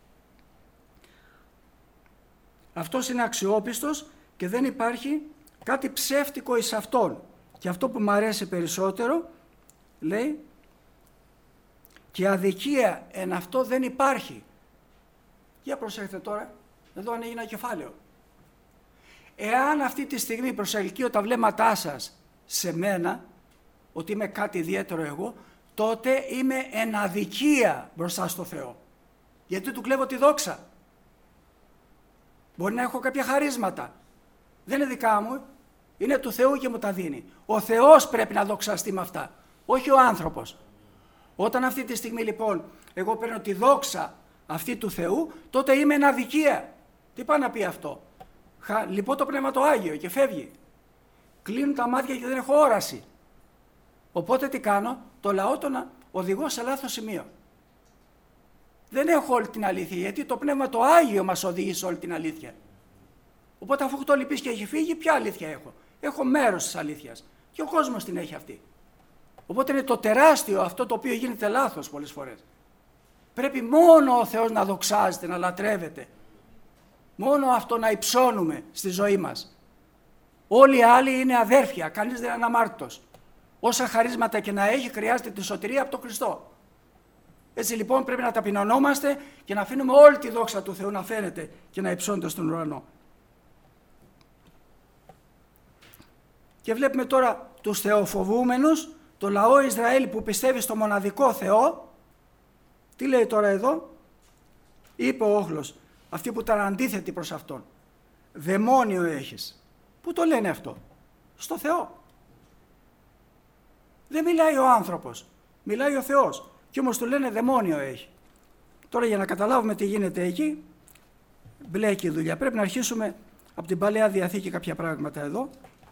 αυτός είναι αξιόπιστος και δεν υπάρχει κάτι ψεύτικο εις αυτόν. Και αυτό που μου αρέσει περισσότερο, λέει, και αδικία εν αυτό δεν υπάρχει. Για προσέχετε τώρα, εδώ ανοίγει ένα κεφάλαιο. Εάν αυτή τη στιγμή προσελκύω τα βλέμματά σας σε μένα, ότι είμαι κάτι ιδιαίτερο εγώ, τότε είμαι εν αδικία μπροστά στο Θεό. Γιατί του κλέβω τη δόξα. Μπορεί να έχω κάποια χαρίσματα. Δεν είναι δικά μου, είναι του Θεού και μου τα δίνει. Ο Θεός πρέπει να δοξαστεί με αυτά, όχι ο άνθρωπος. Όταν αυτή τη στιγμή λοιπόν εγώ παίρνω τη δόξα αυτή του Θεού, τότε είμαι εν αδικία. Τι πάει να πει αυτό? Χα, λυπώ το Πνεύμα το Άγιο και φεύγει. Κλείνουν τα μάτια και δεν έχω όραση. Οπότε τι κάνω? Το λαό τον οδηγώ σε λάθος σημείο. Δεν έχω όλη την αλήθεια, γιατί το Πνεύμα το Άγιο μας οδηγεί σε όλη την αλήθεια. Οπότε αφού το λυπείς και έχει φύγει, ποια αλήθεια έχω? Έχω μέρος της αλήθειας και ο κόσμος την έχει αυτή. Οπότε είναι το τεράστιο αυτό το οποίο γίνεται λάθος πολλές φορές. Πρέπει μόνο ο Θεός να δοξάζεται, να λατρεύεται. Μόνο αυτό να υψώνουμε στη ζωή μας. Όλοι οι άλλοι είναι αδέρφια, κανείς δεν είναι αναμάρτητος. Όσα χαρίσματα και να έχει, χρειάζεται τη σωτηρία από τον Χριστό. Έτσι λοιπόν πρέπει να ταπεινωνόμαστε και να αφήνουμε όλη τη δόξα του Θεού να φαίνεται και να υψώνεται στον ουρανό. Και βλέπουμε τώρα τους θεοφοβούμενους, το λαό Ισραήλ που πιστεύει στο μοναδικό Θεό. Τι λέει τώρα εδώ? Είπε ο όχλος, αυτοί που ήταν αντίθετοι προς αυτόν. Δαιμόνιο έχεις. Πού το λένε αυτό? Στο Θεό. Δεν μιλάει ο άνθρωπος, μιλάει ο Θεός. Και όμως του λένε δαιμόνιο έχει. Τώρα για να καταλάβουμε τι γίνεται εκεί, μπλέκει η δουλειά. Πρέπει να αρχίσουμε από την Παλαιά Διαθήκη κάποια πράγματα εδώ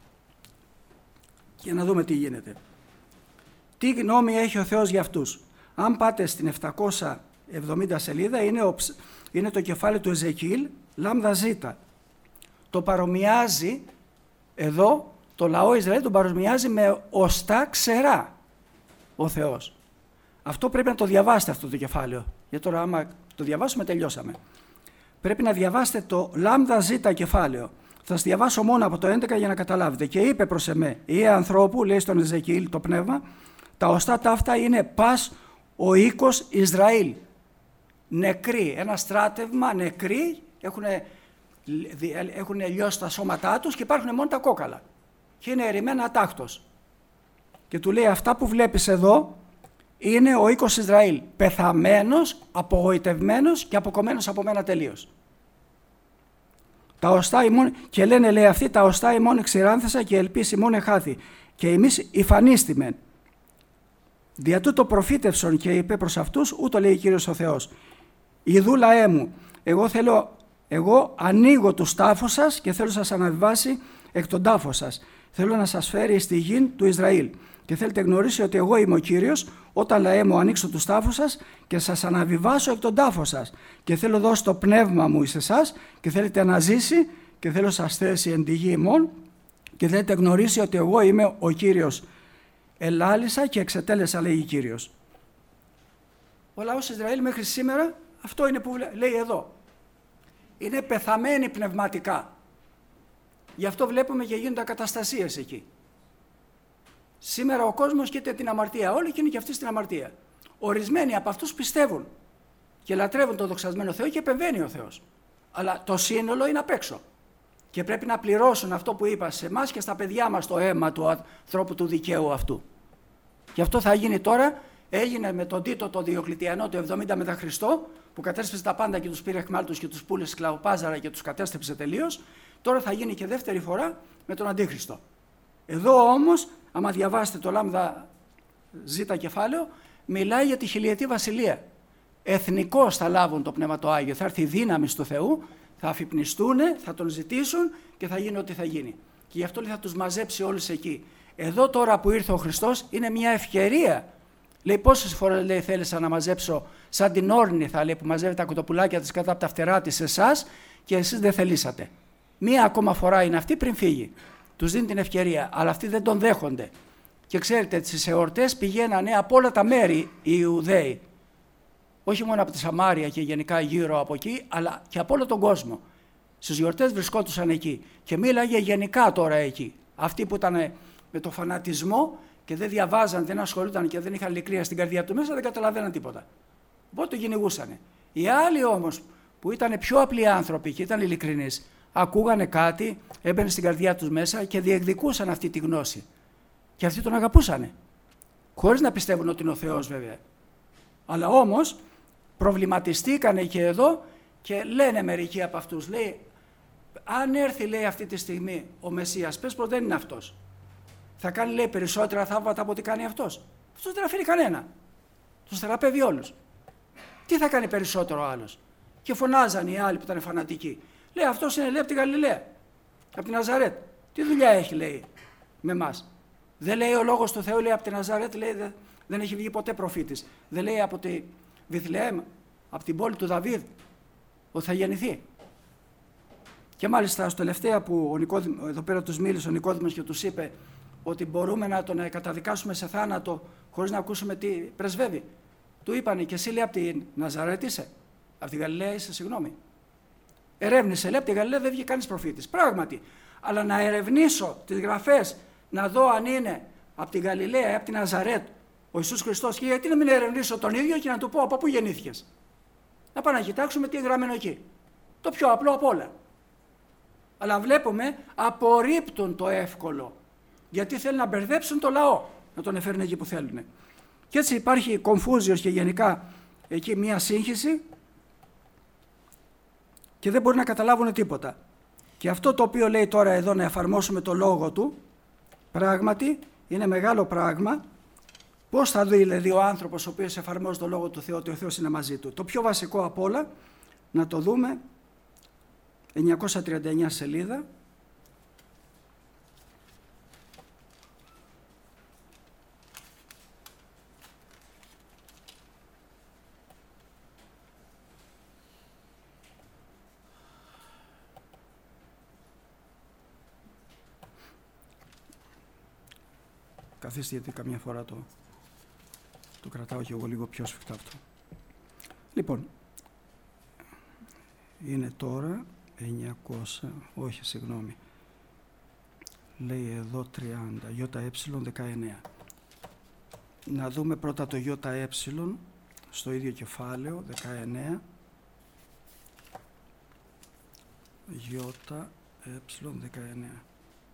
και να δούμε τι γίνεται. Τι γνώμη έχει ο Θεός για αυτούς? Αν πάτε στην επτακόσια εβδομήντα σελίδα, είναι, ο, είναι το κεφάλαιο του Εζεκιήλ, λάμδα ζήτα. Το παρομοιάζει εδώ, το λαό Ισραήλ τον παρομοιάζει με οστά ξερά ο Θεός. Αυτό πρέπει να το διαβάσετε αυτό το κεφάλαιο. Γιατί τώρα άμα το διαβάσουμε τελειώσαμε. Πρέπει να διαβάσετε το λάμδα ζήτα κεφάλαιο. Θα σας διαβάσω μόνο από το έντεκα για να καταλάβετε. Και είπε προς εμέ, «Ιε ανθρώπου», λέει στον Εζεκιήλ το πνεύμα, «τα οστά τα αυτά είναι πας ο οίκος Ισραήλ». Νεκροί, ένα στράτευμα νεκροί, έχουν, έχουν λιώσει τα σώματά τους και υπάρχουν μόνο τα κόκαλα. Και είναι ερημένα ατάχτως. Και του λέει, αυτά που βλέπεις εδώ είναι ο οίκος Ισραήλ, πεθαμένος, απογοητευμένος και αποκομμένος από μένα τελείως. Τα οστά ημών, και λένε, λέει αυτοί, τα οστά ημών εξηράνθεσα και ελπίς ημών εχάθη. Και εμείς υφανίστημεν. Δια τούτο προφήτευσον και είπε προς αυτούς, ούτω λέει Κύριος ο Θεός. Ιδού λαέ μου, εγώ θέλω, εγώ ανοίγω τους τάφους σας και θέλω να σας αναβιβάσει εκ των τάφων σας. Θέλω να σας φέρει στη γη του Ισραήλ. Και θέλετε γνωρίσει ότι εγώ είμαι ο Κύριος, όταν λαέ μου ανοίξω τους τάφους σας και σας αναβιβάσω εκ των τάφων σας. Και θέλω δώσω το πνεύμα μου εις εσάς και θέλετε να ζήσει και θέλω σας θέσει εν τη γη ημών και θέλετε γνωρίσει ότι εγώ είμαι ο Κύριος. Ελάλησα και εξετέλεσα, λέει Κύριος. Ο λαός Ισραήλ μέχρι σήμερα αυτό είναι που λέει εδώ. Είναι πεθαμένοι πνευματικά. Γι' αυτό βλέπουμε και γίνονται ακαταστασίες εκεί. Σήμερα ο κόσμος κοίται την αμαρτία. Όλοι και είναι και αυτοί στην αμαρτία. Ορισμένοι από αυτούς πιστεύουν και λατρεύουν τον δοξασμένο Θεό και επεμβαίνει ο Θεός. Αλλά το σύνολο είναι απ' έξω. Και πρέπει να πληρώσουν αυτό που είπα σε εμάς και στα παιδιά μας το αίμα του ανθρώπου του δικαίου αυτού. Και αυτό θα γίνει τώρα. Έγινε με τον Τίτο το Διοκλητιανό το εβδομήντα μετά Χριστό, που κατέστρεψε τα πάντα και τους πήρε εχμάλωτους και τους πούλησε σκλαβοπάζαρα και τους κατέστρεψε τελείως. Τώρα θα γίνει και δεύτερη φορά με τον Αντίχριστο. Εδώ όμως, άμα διαβάσετε το λάμδα ζήτα κεφάλαιο, μιλάει για τη χιλιετή βασιλεία. Εθνικώς θα λάβουν το Πνεύμα το Άγιο. Θα έρθει η δύναμη του Θεού, θα αφυπνιστούν, θα τον ζητήσουν και θα γίνει ό,τι θα γίνει. Και γι' αυτό λέει, θα τους μαζέψει όλους εκεί. Εδώ τώρα που ήρθε ο Χριστός είναι μια ευκαιρία. Λέει, πόσες φορές λέει, θέλησα να μαζέψω σαν την όρνηθα, λέει, που μαζεύει τα κοτοπουλάκια της κάτω από τα φτερά της εσάς και εσείς δεν θελήσατε. Μία ακόμα φορά είναι αυτή πριν φύγει. Τους δίνει την ευκαιρία, αλλά αυτοί δεν τον δέχονται. Και ξέρετε, στις εορτές πηγαίνανε από όλα τα μέρη οι Ιουδαίοι. Όχι μόνο από τη Σαμάρια και γενικά γύρω από εκεί, αλλά και από όλο τον κόσμο. Στις γιορτές βρισκόντουσαν εκεί. Και μίλαγε γενικά τώρα εκεί. Αυτοί που ήταν με το φανατισμό και δεν διαβάζαν, δεν ασχολούνταν και δεν είχαν ειλικρίνεια στην καρδιά του μέσα, δεν καταλαβαίναν τίποτα. Οπότε το κυνηγούσανε. Οι άλλοι όμως που ήταν πιο απλοί άνθρωποι και ήταν ειλικρινείς, ακούγανε κάτι, έμπαινε στην καρδιά τους μέσα και διεκδικούσαν αυτή τη γνώση. Και αυτοί τον αγαπούσανε. Χωρίς να πιστεύουν ότι είναι ο Θεός βέβαια. Αλλά όμως προβληματιστήκανε και εδώ και λένε μερικοί από αυτούς, λέει, αν έρθει λέει αυτή τη στιγμή ο Μεσσίας, πες πως δεν είναι αυτός. Θα κάνει λέει περισσότερα θαύματα από ό,τι κάνει αυτός. Αυτός δεν αφήνει κανένα. Τους θεραπεύει όλους. Τι θα κάνει περισσότερο ο άλλος. Και φωνάζαν οι άλλοι που ήταν φανατικοί. Λέει, αυτός είναι λέει από τη Γαλιλαία, από τη Ναζαρέτ. Τι δουλειά έχει λέει με εμάς. Δεν λέει ο λόγος του Θεού, λέει από τη Ναζαρέτ, λέει, δεν έχει βγει ποτέ προφήτης. Δεν λέει από τη Βιθλεέμ, από την πόλη του Δαβίδ, ότι θα γεννηθεί. Και μάλιστα στο τελευταία που ο Νικόδημος, εδώ πέρα τους μίλησε ο Νικόδημος και τους είπε ότι μπορούμε να τον καταδικάσουμε σε θάνατο χωρίς να ακούσουμε τι πρεσβεύει. Του είπανε, και εσύ λέει από τη Ναζαρέτ είσαι, από τη Γαλιλαία είσαι, συγγνώμη. Ερεύνησε, λέει, από τη Γαλιλαία δεν βγήκε κανείς προφήτης. Πράγματι. Αλλά να ερευνήσω τις γραφές, να δω αν είναι από τη Γαλιλαία ή από τη Ναζαρέτ ο Ιησούς Χριστός, και γιατί να μην ερευνήσω τον ίδιο και να του πω από πού γεννήθηκες. Να πάμε να κοιτάξουμε τι είναι γραμμένο εκεί. Το πιο απλό από όλα. Αλλά βλέπουμε απορρίπτουν το εύκολο. Γιατί θέλουν να μπερδέψουν το λαό, να τον εφέρουν εκεί που θέλουν. Και έτσι υπάρχει κομφούζιος και γενικά εκεί μία σύγχυση και δεν μπορεί να καταλάβουν τίποτα. Και αυτό το οποίο λέει τώρα εδώ να εφαρμόσουμε το λόγο του, πράγματι είναι μεγάλο πράγμα. Πώς θα δει δηλαδή ο άνθρωπος ο οποίος εφαρμόζει το λόγο του Θεού ότι ο Θεός είναι μαζί του. Το πιο βασικό απ' όλα να το δούμε, εννιακόσια τριάντα εννιά σελίδα. Καθίστε γιατί καμιά φορά το, το κρατάω και εγώ λίγο πιο σφιχτά αυτό. Λοιπόν, είναι τώρα εννιακόσια, όχι συγγνώμη, λέει εδώ τριάντα, ΙΕ δεκαεννέα. Να δούμε πρώτα το ΙΕ στο ίδιο κεφάλαιο, δεκαεννέα. ΙΕ δεκαεννέα.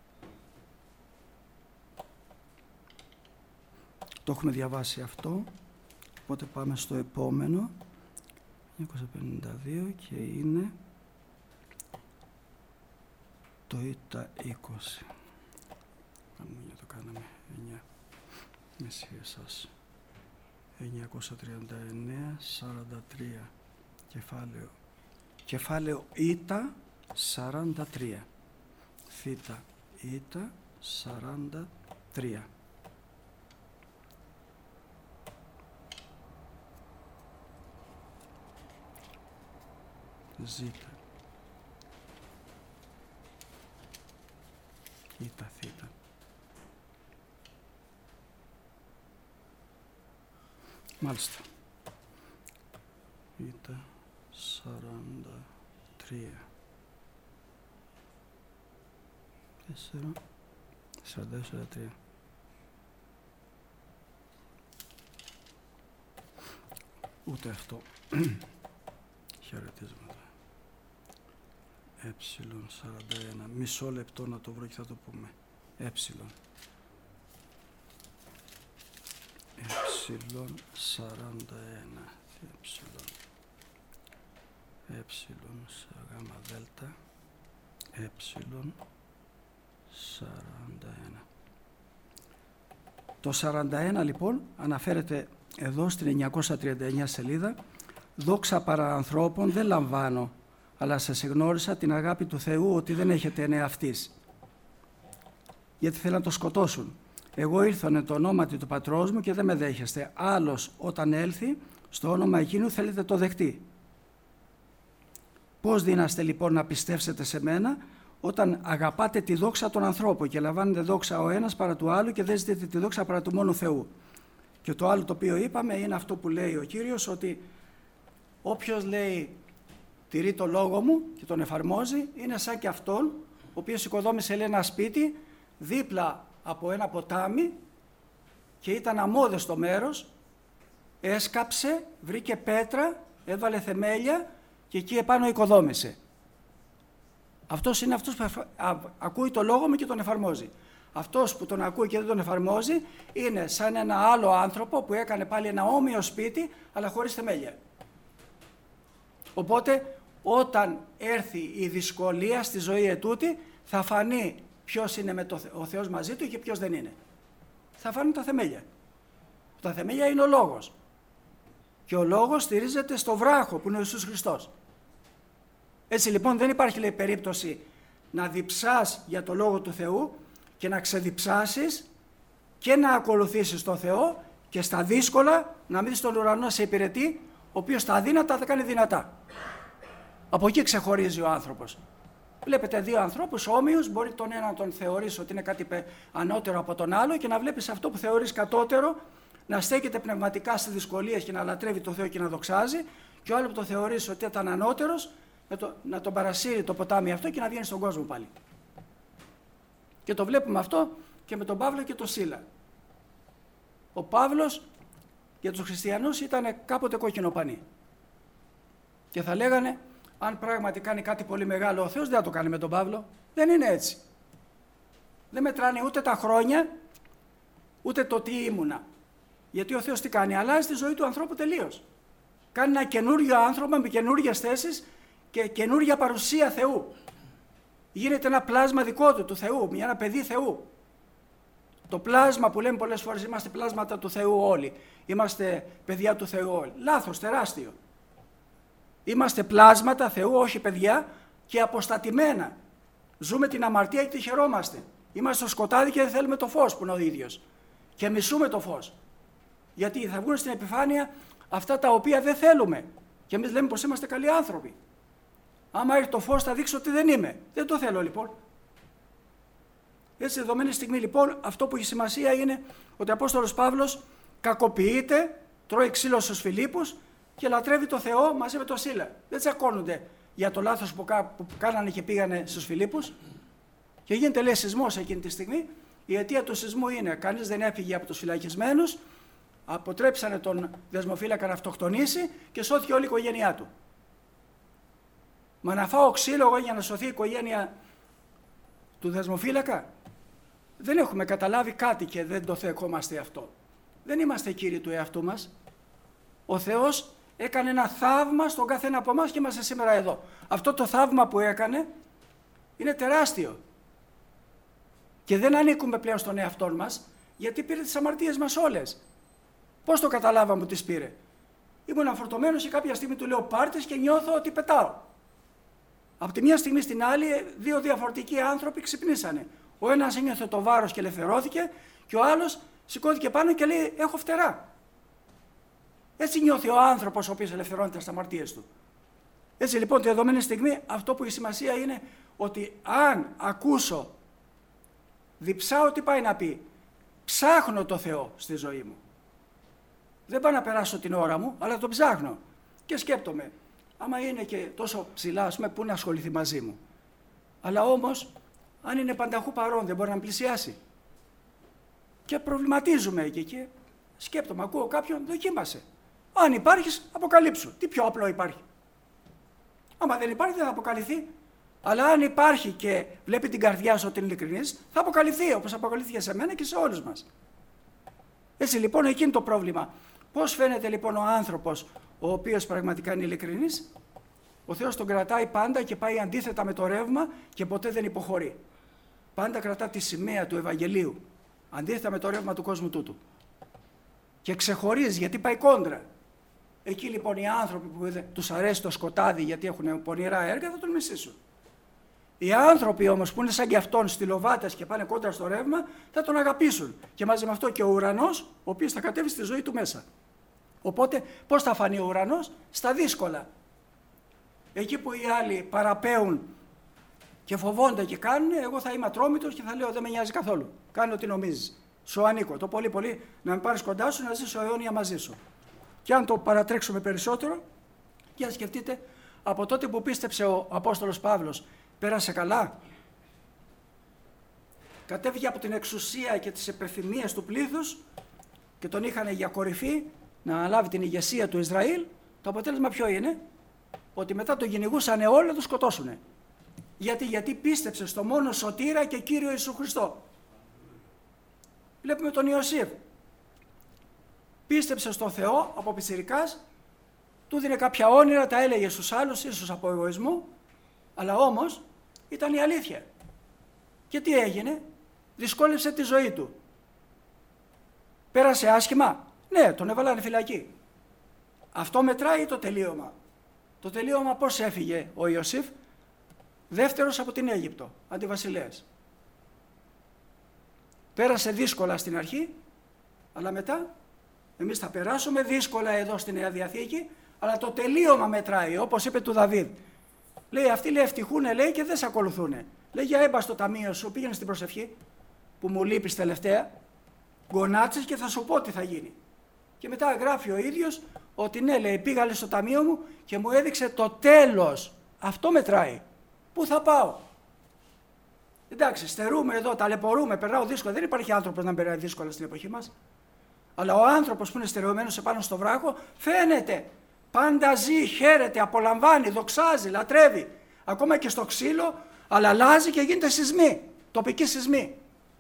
Το έχουμε διαβάσει αυτό, οπότε πάμε στο επόμενο, εννιακόσια πενήντα δύο, και είναι το ΙΤΑ είκοσι. Αμμούνια το κάναμε, εννιά, μισή εσάς. εννιακόσια τριάντα εννέα, σαράντα τρία, κεφάλαιο. Κεφάλαιο ΙΤΑ σαράντα τρία. Θήτα ΙΤΑ σαράντα τρία. Ζήτα Ήτα θήτα. Μάλιστα. Ήτα σαράντα τρία. τέσσερα, σαράντα δύο σαράντα τρία. Ούτε αυτό. Χαιρετίσματα. Έψιλον σαράντα ένα. Μισό λεπτό να το βρω και θα το πούμε. Έψιλον. Έψιλον σαράντα ένα. Έψιλον. Έψιλον γάμα δέλτα. Έψιλον σαράντα ένα. Το σαράντα ένα λοιπόν αναφέρεται εδώ στην εννιακόσια τριάντα εννιά σελίδα. Δόξα παρά ανθρώπων δεν λαμβάνω, αλλά σας εγνώρισα την αγάπη του Θεού ότι δεν έχετε ενεαυτής. Γιατί θέλουν να το σκοτώσουν. Εγώ ήρθανε το ονόματι του πατρός μου και δεν με δέχεστε. Άλλος όταν έλθει στο όνομα εκείνου θέλετε το δεχτεί. Πώς δύναστε λοιπόν να πιστεύσετε σε μένα όταν αγαπάτε τη δόξα των ανθρώπων και λαμβάνετε δόξα ο ένας παρά του άλλου και δεν ζητείτε τη δόξα παρά του μόνου Θεού. Και το άλλο το οποίο είπαμε είναι αυτό που λέει ο Κύριος, ότι όποιος λέει τηρεί το λόγο μου και τον εφαρμόζει είναι σαν και αυτόν ο οποίος οικοδόμησε λέει, ένα σπίτι δίπλα από ένα ποτάμι και ήταν αμμώδες μέρος, έσκαψε, βρήκε πέτρα, έβαλε θεμέλια και εκεί επάνω οικοδόμησε. Αυτός είναι αυτός που ακούει το λόγο μου και τον εφαρμόζει. Αυτός που τον ακούει και δεν τον εφαρμόζει είναι σαν ένα άλλο άνθρωπο που έκανε πάλι ένα όμοιο σπίτι αλλά χωρίς θεμέλια. Οπότε όταν έρθει η δυσκολία στη ζωή ετούτη θα φανεί ποιος είναι με το, ο Θεός μαζί του και ποιος δεν είναι. Θα φανούν τα θεμέλια. Τα θεμέλια είναι ο λόγος. Και ο λόγος στηρίζεται στο βράχο που είναι ο Ιησούς Χριστός. Έτσι λοιπόν δεν υπάρχει λέει, περίπτωση να διψάς για το λόγο του Θεού και να ξεδιψάσεις και να ακολουθήσεις τον Θεό και στα δύσκολα να μην δεις τον ουρανό να σε υπηρετεί, ο οποίος τα αδύνατα θα κάνει δυνατά. Από εκεί ξεχωρίζει ο άνθρωπος. Βλέπετε δύο ανθρώπους όμοιους, μπορεί τον ένα να τον θεωρείς ότι είναι κάτι ανώτερο από τον άλλο και να βλέπεις αυτό που θεωρείς κατώτερο να στέκεται πνευματικά στις δυσκολίες και να λατρεύει τον Θεό και να δοξάζει, και ο άλλο που το θεωρείς ότι ήταν ανώτερος να, το, να τον παρασύρει το ποτάμι αυτό και να βγαίνει στον κόσμο πάλι. Και το βλέπουμε αυτό και με τον Παύλο και τον Σίλα. Ο Παύλος για τους χριστιανούς ήταν κάποτε κόκκινο πανί. Και θα λέγανε, αν πράγματι κάνει κάτι πολύ μεγάλο ο Θεός, δεν θα το κάνει με τον Παύλο. Δεν είναι έτσι. Δεν μετράνε ούτε τα χρόνια, ούτε το τι ήμουνα. Γιατί ο Θεός τι κάνει, αλλάζει τη ζωή του ανθρώπου τελείως. Κάνει ένα καινούριο άνθρωπο με καινούριες θέσεις και καινούρια παρουσία Θεού. Γίνεται ένα πλάσμα δικό του, του Θεού, ένα παιδί Θεού. Το πλάσμα που λέμε πολλές φορές, είμαστε πλάσματα του Θεού όλοι. Είμαστε παιδιά του Θεού όλοι. Λάθος, τεράστιο. Είμαστε πλάσματα Θεού, όχι παιδιά, και αποστατημένα. Ζούμε την αμαρτία και τη χαιρόμαστε. Είμαστε στο σκοτάδι και δεν θέλουμε το φως που είναι ο ίδιος. Και μισούμε το φως. Γιατί θα βγουν στην επιφάνεια αυτά τα οποία δεν θέλουμε. Και εμείς λέμε πως είμαστε καλοί άνθρωποι. Άμα έρθει το φως θα δείξω ότι δεν είμαι. Δεν το θέλω λοιπόν. Έτσι, δεδομένη στιγμή λοιπόν, αυτό που έχει σημασία είναι ότι ο Απόστολος Παύλος κακοποιείται, τρώει ξύλο στους Φιλίππους και λατρεύει το Θεό μαζί με τον Σίλα. Δεν τσακώνονται για το λάθος που, κα, που κάνανε και πήγανε στους Φιλίππους. Και γίνεται λέει σεισμός εκείνη τη στιγμή. Η αιτία του σεισμού είναι κανείς δεν έφυγε από τους φυλακισμένους, αποτρέψανε τον δεσμοφύλακα να αυτοκτονήσει και σώθηκε όλη η οικογένειά του. Μα να φάω ξύλο εγώ για να σωθεί η οικογένεια του δεσμοφύλακα? Δεν έχουμε καταλάβει κάτι και δεν το θεκόμαστε αυτό. Δεν είμαστε κύριοι του εαυτού μας. Ο Θεός έκανε ένα θαύμα στον καθένα από εμάς και είμαστε σήμερα εδώ. Αυτό το θαύμα που έκανε είναι τεράστιο. Και δεν ανήκουμε πλέον στον εαυτό μας, γιατί πήρε τις αμαρτίες μας όλες. Πώς το καταλάβαμε ότι τις πήρε? Ήμουν αφορτωμένος και κάποια στιγμή του λέω πάρτες και νιώθω ότι πετάω. Από τη μια στιγμή στην άλλη, δύο διαφορετικοί άνθρωποι ξυπνήσανε. Ο ένας ένιωθε το βάρος και ελευθερώθηκε, και ο άλλος σηκώθηκε πάνω και λέει: έχω φτερά. Έτσι νιώθει ο άνθρωπος ο οποίος ελευθερώνεται στα αμαρτίες του. Έτσι λοιπόν, τη δεδομένη στιγμή, αυτό που έχει σημασία είναι ότι αν ακούσω, διψάω τι πάει να πει. Ψάχνω το Θεό στη ζωή μου. Δεν πάω να περάσω την ώρα μου, αλλά τον ψάχνω. Και σκέπτομαι, άμα είναι και τόσο ψηλά, ας πούμε, πού να ασχοληθεί μαζί μου. Αλλά όμως Αν είναι πανταχού παρόν, δεν μπορεί να πλησιάσει. Και προβληματίζουμε εκεί και σκέπτομαι, ακούω κάποιον, δοκίμασε. Αν υπάρχεις, αποκαλύψου. Τι πιο απλό υπάρχει. Άμα δεν υπάρχει, δεν θα αποκαλυφθεί. Αλλά αν υπάρχει και βλέπει την καρδιά σου ότι είναι ειλικρινής, θα αποκαλυφθεί, όπως αποκαλύφθηκε σε μένα και σε όλους μας. Έτσι λοιπόν, εκεί είναι το πρόβλημα. Πώς φαίνεται λοιπόν ο άνθρωπος ο οποίος πραγματικά είναι ειλικρινής? Ο Θεός τον κρατάει πάντα και πάει αντίθετα με το ρεύμα και ποτέ δεν υποχωρεί. Πάντα κρατά τη σημαία του Ευαγγελίου, αντίθετα με το ρεύμα του κόσμου τούτου. Και ξεχωρίζει γιατί πάει κόντρα. Εκεί λοιπόν οι άνθρωποι που τους αρέσει το σκοτάδι γιατί έχουν πονηρά έργα θα τον μισήσουν. Οι άνθρωποι όμως που είναι σαν και αυτόν στυλοβάτες και πάνε κόντρα στο ρεύμα θα τον αγαπήσουν. Και μαζί με αυτό και ο ουρανός, ο οποίος θα κατέβει στη ζωή του μέσα. Οπότε πώς θα φανεί ο ουρανός? Στα δύσκολα. Εκεί που οι άλλοι παραπέουν και φοβόνται και κάνουν, εγώ θα είμαι ατρόμητος και θα λέω δεν με νοιάζει καθόλου. Κάνε ό,τι νομίζεις. Σου ανήκω. Το πολύ πολύ να με πάρεις κοντά σου, να ζήσω αιώνια μαζί σου. Και αν το παρατρέξουμε περισσότερο, για σκεφτείτε, από τότε που πίστεψε ο Απόστολος Παύλος, πέρασε καλά? Κατέβηκε από την εξουσία και τις επιθυμίες του πλήθους και τον είχαν για κορυφή να αναλάβει την ηγεσία του Ισραήλ. Το αποτέλεσμα ποιο είναι? Ότι μετά τον κυνηγούσαν όλοι να τον σκοτώσουν. Γιατί, γιατί πίστεψε στο μόνο σωτήρα και Κύριο Ιησού Χριστό. Βλέπουμε τον Ιωσήφ. Πίστεψε στον Θεό από πιτσιρικάς, του δίνε κάποια όνειρα, τα έλεγε στους άλλους, ίσως από εγωισμό, αλλά όμως ήταν η αλήθεια. Και τι έγινε? Δυσκόλεψε τη ζωή του. Πέρασε άσχημα? Ναι, τον έβαλαν φυλακή. Αυτό μετράει το τελείωμα? Το τελείωμα πώς έφυγε ο Ιωσήφ? Δεύτερος από την Αίγυπτο, αντιβασιλέας. Πέρασε δύσκολα στην αρχή, αλλά μετά εμείς θα περάσουμε δύσκολα εδώ στη Νέα Διαθήκη, αλλά το τελείωμα μετράει, όπως είπε του Δαβίδ. Λέει, αυτοί λέει ευτυχούνε, λέει, και δεν σε ακολουθούνε. Λέει, για έμπα στο ταμείο σου, πήγαινε στην προσευχή, που μου λείπεις τελευταία, γκονάτσες και θα σου πω τι θα γίνει. Και μετά γράφει ο ίδιος ότι ναι, λέει, πήγα στο ταμείο μου και μου έδειξε το τέλος. Αυτό μετράει. Πού θα πάω? Εντάξει, στερούμε εδώ, ταλαιπωρούμε, περνάω δύσκολα. Δεν υπάρχει άνθρωπος να περνάει δύσκολα στην εποχή μας. Αλλά ο άνθρωπος που είναι στερεωμένος επάνω στο βράχο φαίνεται. Πάντα ζει, χαίρεται, απολαμβάνει, δοξάζει, λατρεύει. Ακόμα και στο ξύλο, αλλά αλλάζει και γίνεται σεισμή, τοπική σεισμή.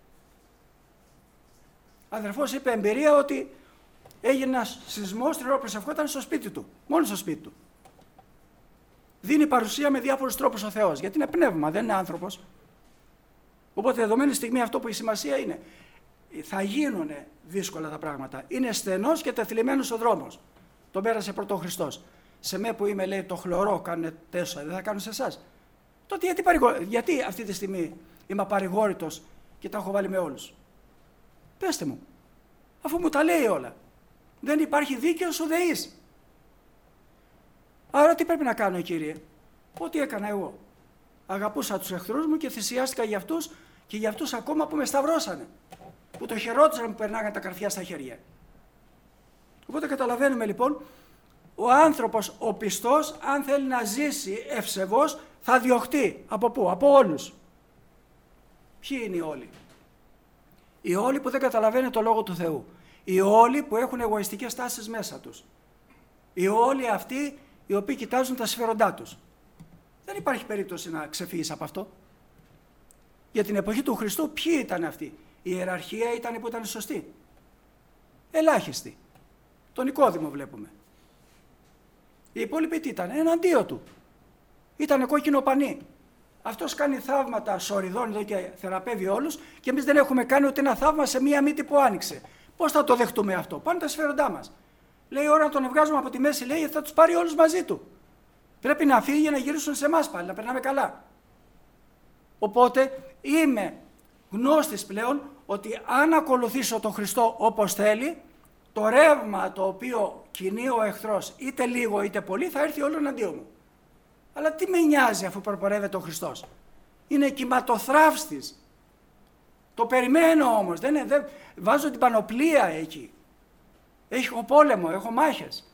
Αδερφός είπε εμπειρία ότι έγινε ένας σεισμός, την ώρα που προσευχόταν στο σπίτι του, μόνο στο σπίτι του. Δίνει παρουσία με διάφορους τρόπους ο Θεός, γιατί είναι πνεύμα, δεν είναι άνθρωπος. Οπότε δεδομένη στιγμή αυτό που έχει σημασία είναι, θα γίνουν δύσκολα τα πράγματα. Είναι στενός και τεθλιμμένος ο δρόμος. Τον πέρασε πρώτο ο Χριστός. Σε μέ που είμαι, λέει, το χλωρό κάνουν τέσσερα, δεν θα κάνουν σε εσάς. Τότε γιατί, παρηγο... γιατί αυτή τη στιγμή είμαι απαρηγόρητος και τα έχω βάλει με όλους? Πέστε μου, αφού μου τα λέει όλα. Δεν υπάρχει δίκαιος ουδεής. Άρα τι πρέπει να κάνω, Κύριε? Ό,τι έκανα εγώ. Αγαπούσα τους εχθρούς μου και θυσιάστηκα για αυτούς και για αυτούς ακόμα που με σταυρώσανε. Που το χαιρόντουσαν να μου περνάγαν τα καρφιά στα χέρια. Οπότε καταλαβαίνουμε λοιπόν, ο άνθρωπος, ο πιστός, αν θέλει να ζήσει ευσεβώς, θα διωχτεί. Από πού? Από όλους. Ποιοι είναι οι όλοι? Οι όλοι που δεν καταλαβαίνουν το Λόγο του Θεού. Οι όλοι που έχουν εγωιστικές τάσεις μέσα τους. Οι όλοι αυτοί οι οποίοι κοιτάζουν τα συμφέροντά τους. Δεν υπάρχει περίπτωση να ξεφύγεις από αυτό. Για την εποχή του Χριστού ποιοι ήταν αυτοί? Η ιεραρχία ήταν που ήταν σωστή? Ελάχιστοι. Τον Νικόδημο βλέπουμε. Οι υπόλοιποι τι ήταν? Εναντίον του. Ήτανε κόκκινο πανί. Αυτός κάνει θαύματα σοριδών εδώ και θεραπεύει όλους και εμείς δεν έχουμε κάνει ούτε ένα θαύμα σε μία μύτη που άνοιξε. Πώς θα το δεχτούμε αυτό? Πάνε τα συμφέροντά μας. Λέει η ώρα να τον βγάζουμε από τη μέση, λέει, θα τους πάρει όλους μαζί του. Πρέπει να φύγει για να γυρίσουν σε εμάς πάλι, να περνάμε καλά. Οπότε είμαι γνώστης πλέον ότι αν ακολουθήσω τον Χριστό όπως θέλει, το ρεύμα το οποίο κινεί ο εχθρός είτε λίγο είτε πολύ θα έρθει όλο εναντίον μου. Αλλά τι με νοιάζει αφού προπορεύεται ο Χριστός? Είναι κυματοθράφστης. Το περιμένω όμως, δεν είναι, δεν, βάζω την πανοπλία εκεί. Έχω πόλεμο, έχω μάχες.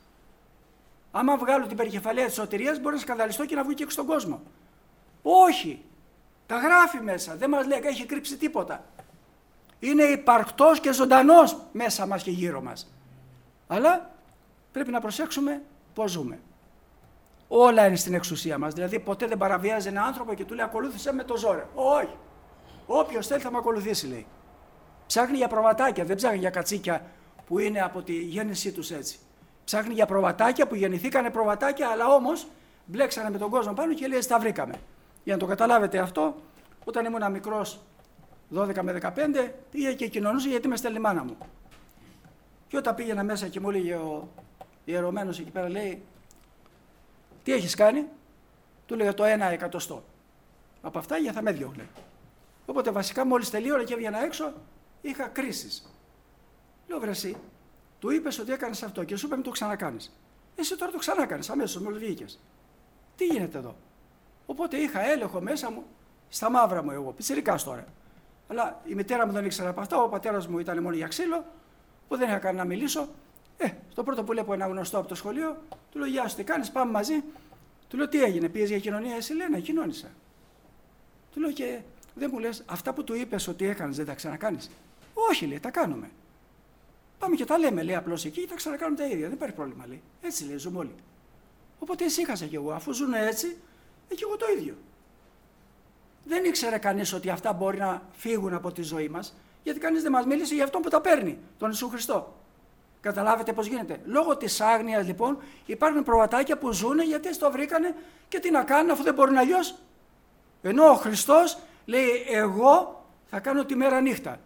Άμα βγάλω την περικεφαλαία της σωτηρίας μπορεί να σκανδαλιστώ και να βγω και στον κόσμο. Όχι. Τα γράφει μέσα, δεν μας λέει, έχει κρύψει τίποτα. Είναι υπαρκτός και ζωντανός μέσα μας και γύρω μας. Αλλά πρέπει να προσέξουμε πώς ζούμε. Όλα είναι στην εξουσία μας. Δηλαδή ποτέ δεν παραβιάζει ένα άνθρωπο και του λέει ακολούθησε με το ζόρι. Όχι. Όποιος θέλει θα με ακολουθήσει, λέει. Ψάχνει για προβατάκια, δεν ψάχνει για κατσίκια που είναι από τη γέννησή τους έτσι. Ψάχνει για προβατάκια που γεννηθήκανε προβατάκια, αλλά όμως μπλέξανε με τον κόσμο πάνω και λέει τα βρήκαμε. Για να το καταλάβετε αυτό, όταν ήμουν μικρός, δώδεκα με δεκαπέντε, πήγα και κοινωνούσα γιατί είμαι στέλνει η μάνα μου. Και όταν πήγαινα μέσα και μου έλεγε ο ιερωμένος εκεί πέρα, λέει, τι έχεις κάνει, του λέγα το ένα εκατοστό. Από αυτά για θα με διώχνε. Οπότε βασικά μόλις τελείωνα και έβγαινα έξω, είχα κρίσεις. Λέω βρε εσύ, του είπες ότι έκανες αυτό και σου είπε μην το ξανακάνεις. Εσύ τώρα το ξανάκανες, αμέσως μόλις βγήκες. Τι γίνεται εδώ. Οπότε είχα έλεγχο μέσα μου, στα μαύρα μου εγώ, πιτσιρικάς τώρα. Αλλά η μητέρα μου δεν ήξερε από αυτά, ο πατέρας μου ήταν μόνο για ξύλο, που δεν είχα κάνει να μιλήσω. Ε, στο πρώτο που λέω ένα γνωστό από το σχολείο, του λέω γεια σου, τι κάνεις, πάμε μαζί. Του λέω τι έγινε, πήγες για κοινωνία, εσύ λέει να κοινώνησα. Του λέω και δεν μου λες, αυτά που του είπες ότι έκανες δεν τα ξανακάνεις. Όχι, λέει, τα κάνουμε. Πάμε και τα λέμε, λέει απλώς εκεί, τα ξανακάνουμε τα ίδια. Δεν υπάρχει πρόβλημα, λέει. Έτσι λέει, ζούμε όλοι. Οπότε ησύχασα κι εγώ, αφού ζουν έτσι, ε, και εγώ το ίδιο. Δεν ήξερε κανείς ότι αυτά μπορεί να φύγουν από τη ζωή μας, γιατί κανείς δεν μας μίλησε για αυτόν που τα παίρνει, τον Ιησού Χριστό. Καταλάβετε πώς γίνεται. Λόγω της άγνοιας λοιπόν υπάρχουν προβατάκια που ζουν γιατί το βρήκανε και τι να κάνουν αφού δεν μπορούν αλλιώς. Ενώ ο Χριστός λέει εγώ θα κάνω τη μέρα νύχτα.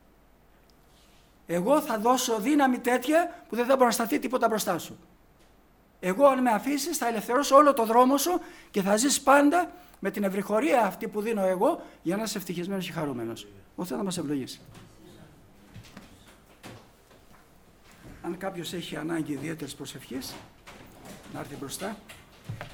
Εγώ θα δώσω δύναμη τέτοια που δεν θα μπορεί να σταθεί τίποτα μπροστά σου. Εγώ αν με αφήσεις θα ελευθερώσω όλο το δρόμο σου και θα ζεις πάντα με την ευρυχωρία αυτή που δίνω εγώ για να είσαι ευτυχισμένος και χαρούμενος. Ο Θεός να μας ευλογήσει. Αν κάποιος έχει ανάγκη ιδιαίτερης προσευχής, να έρθει μπροστά.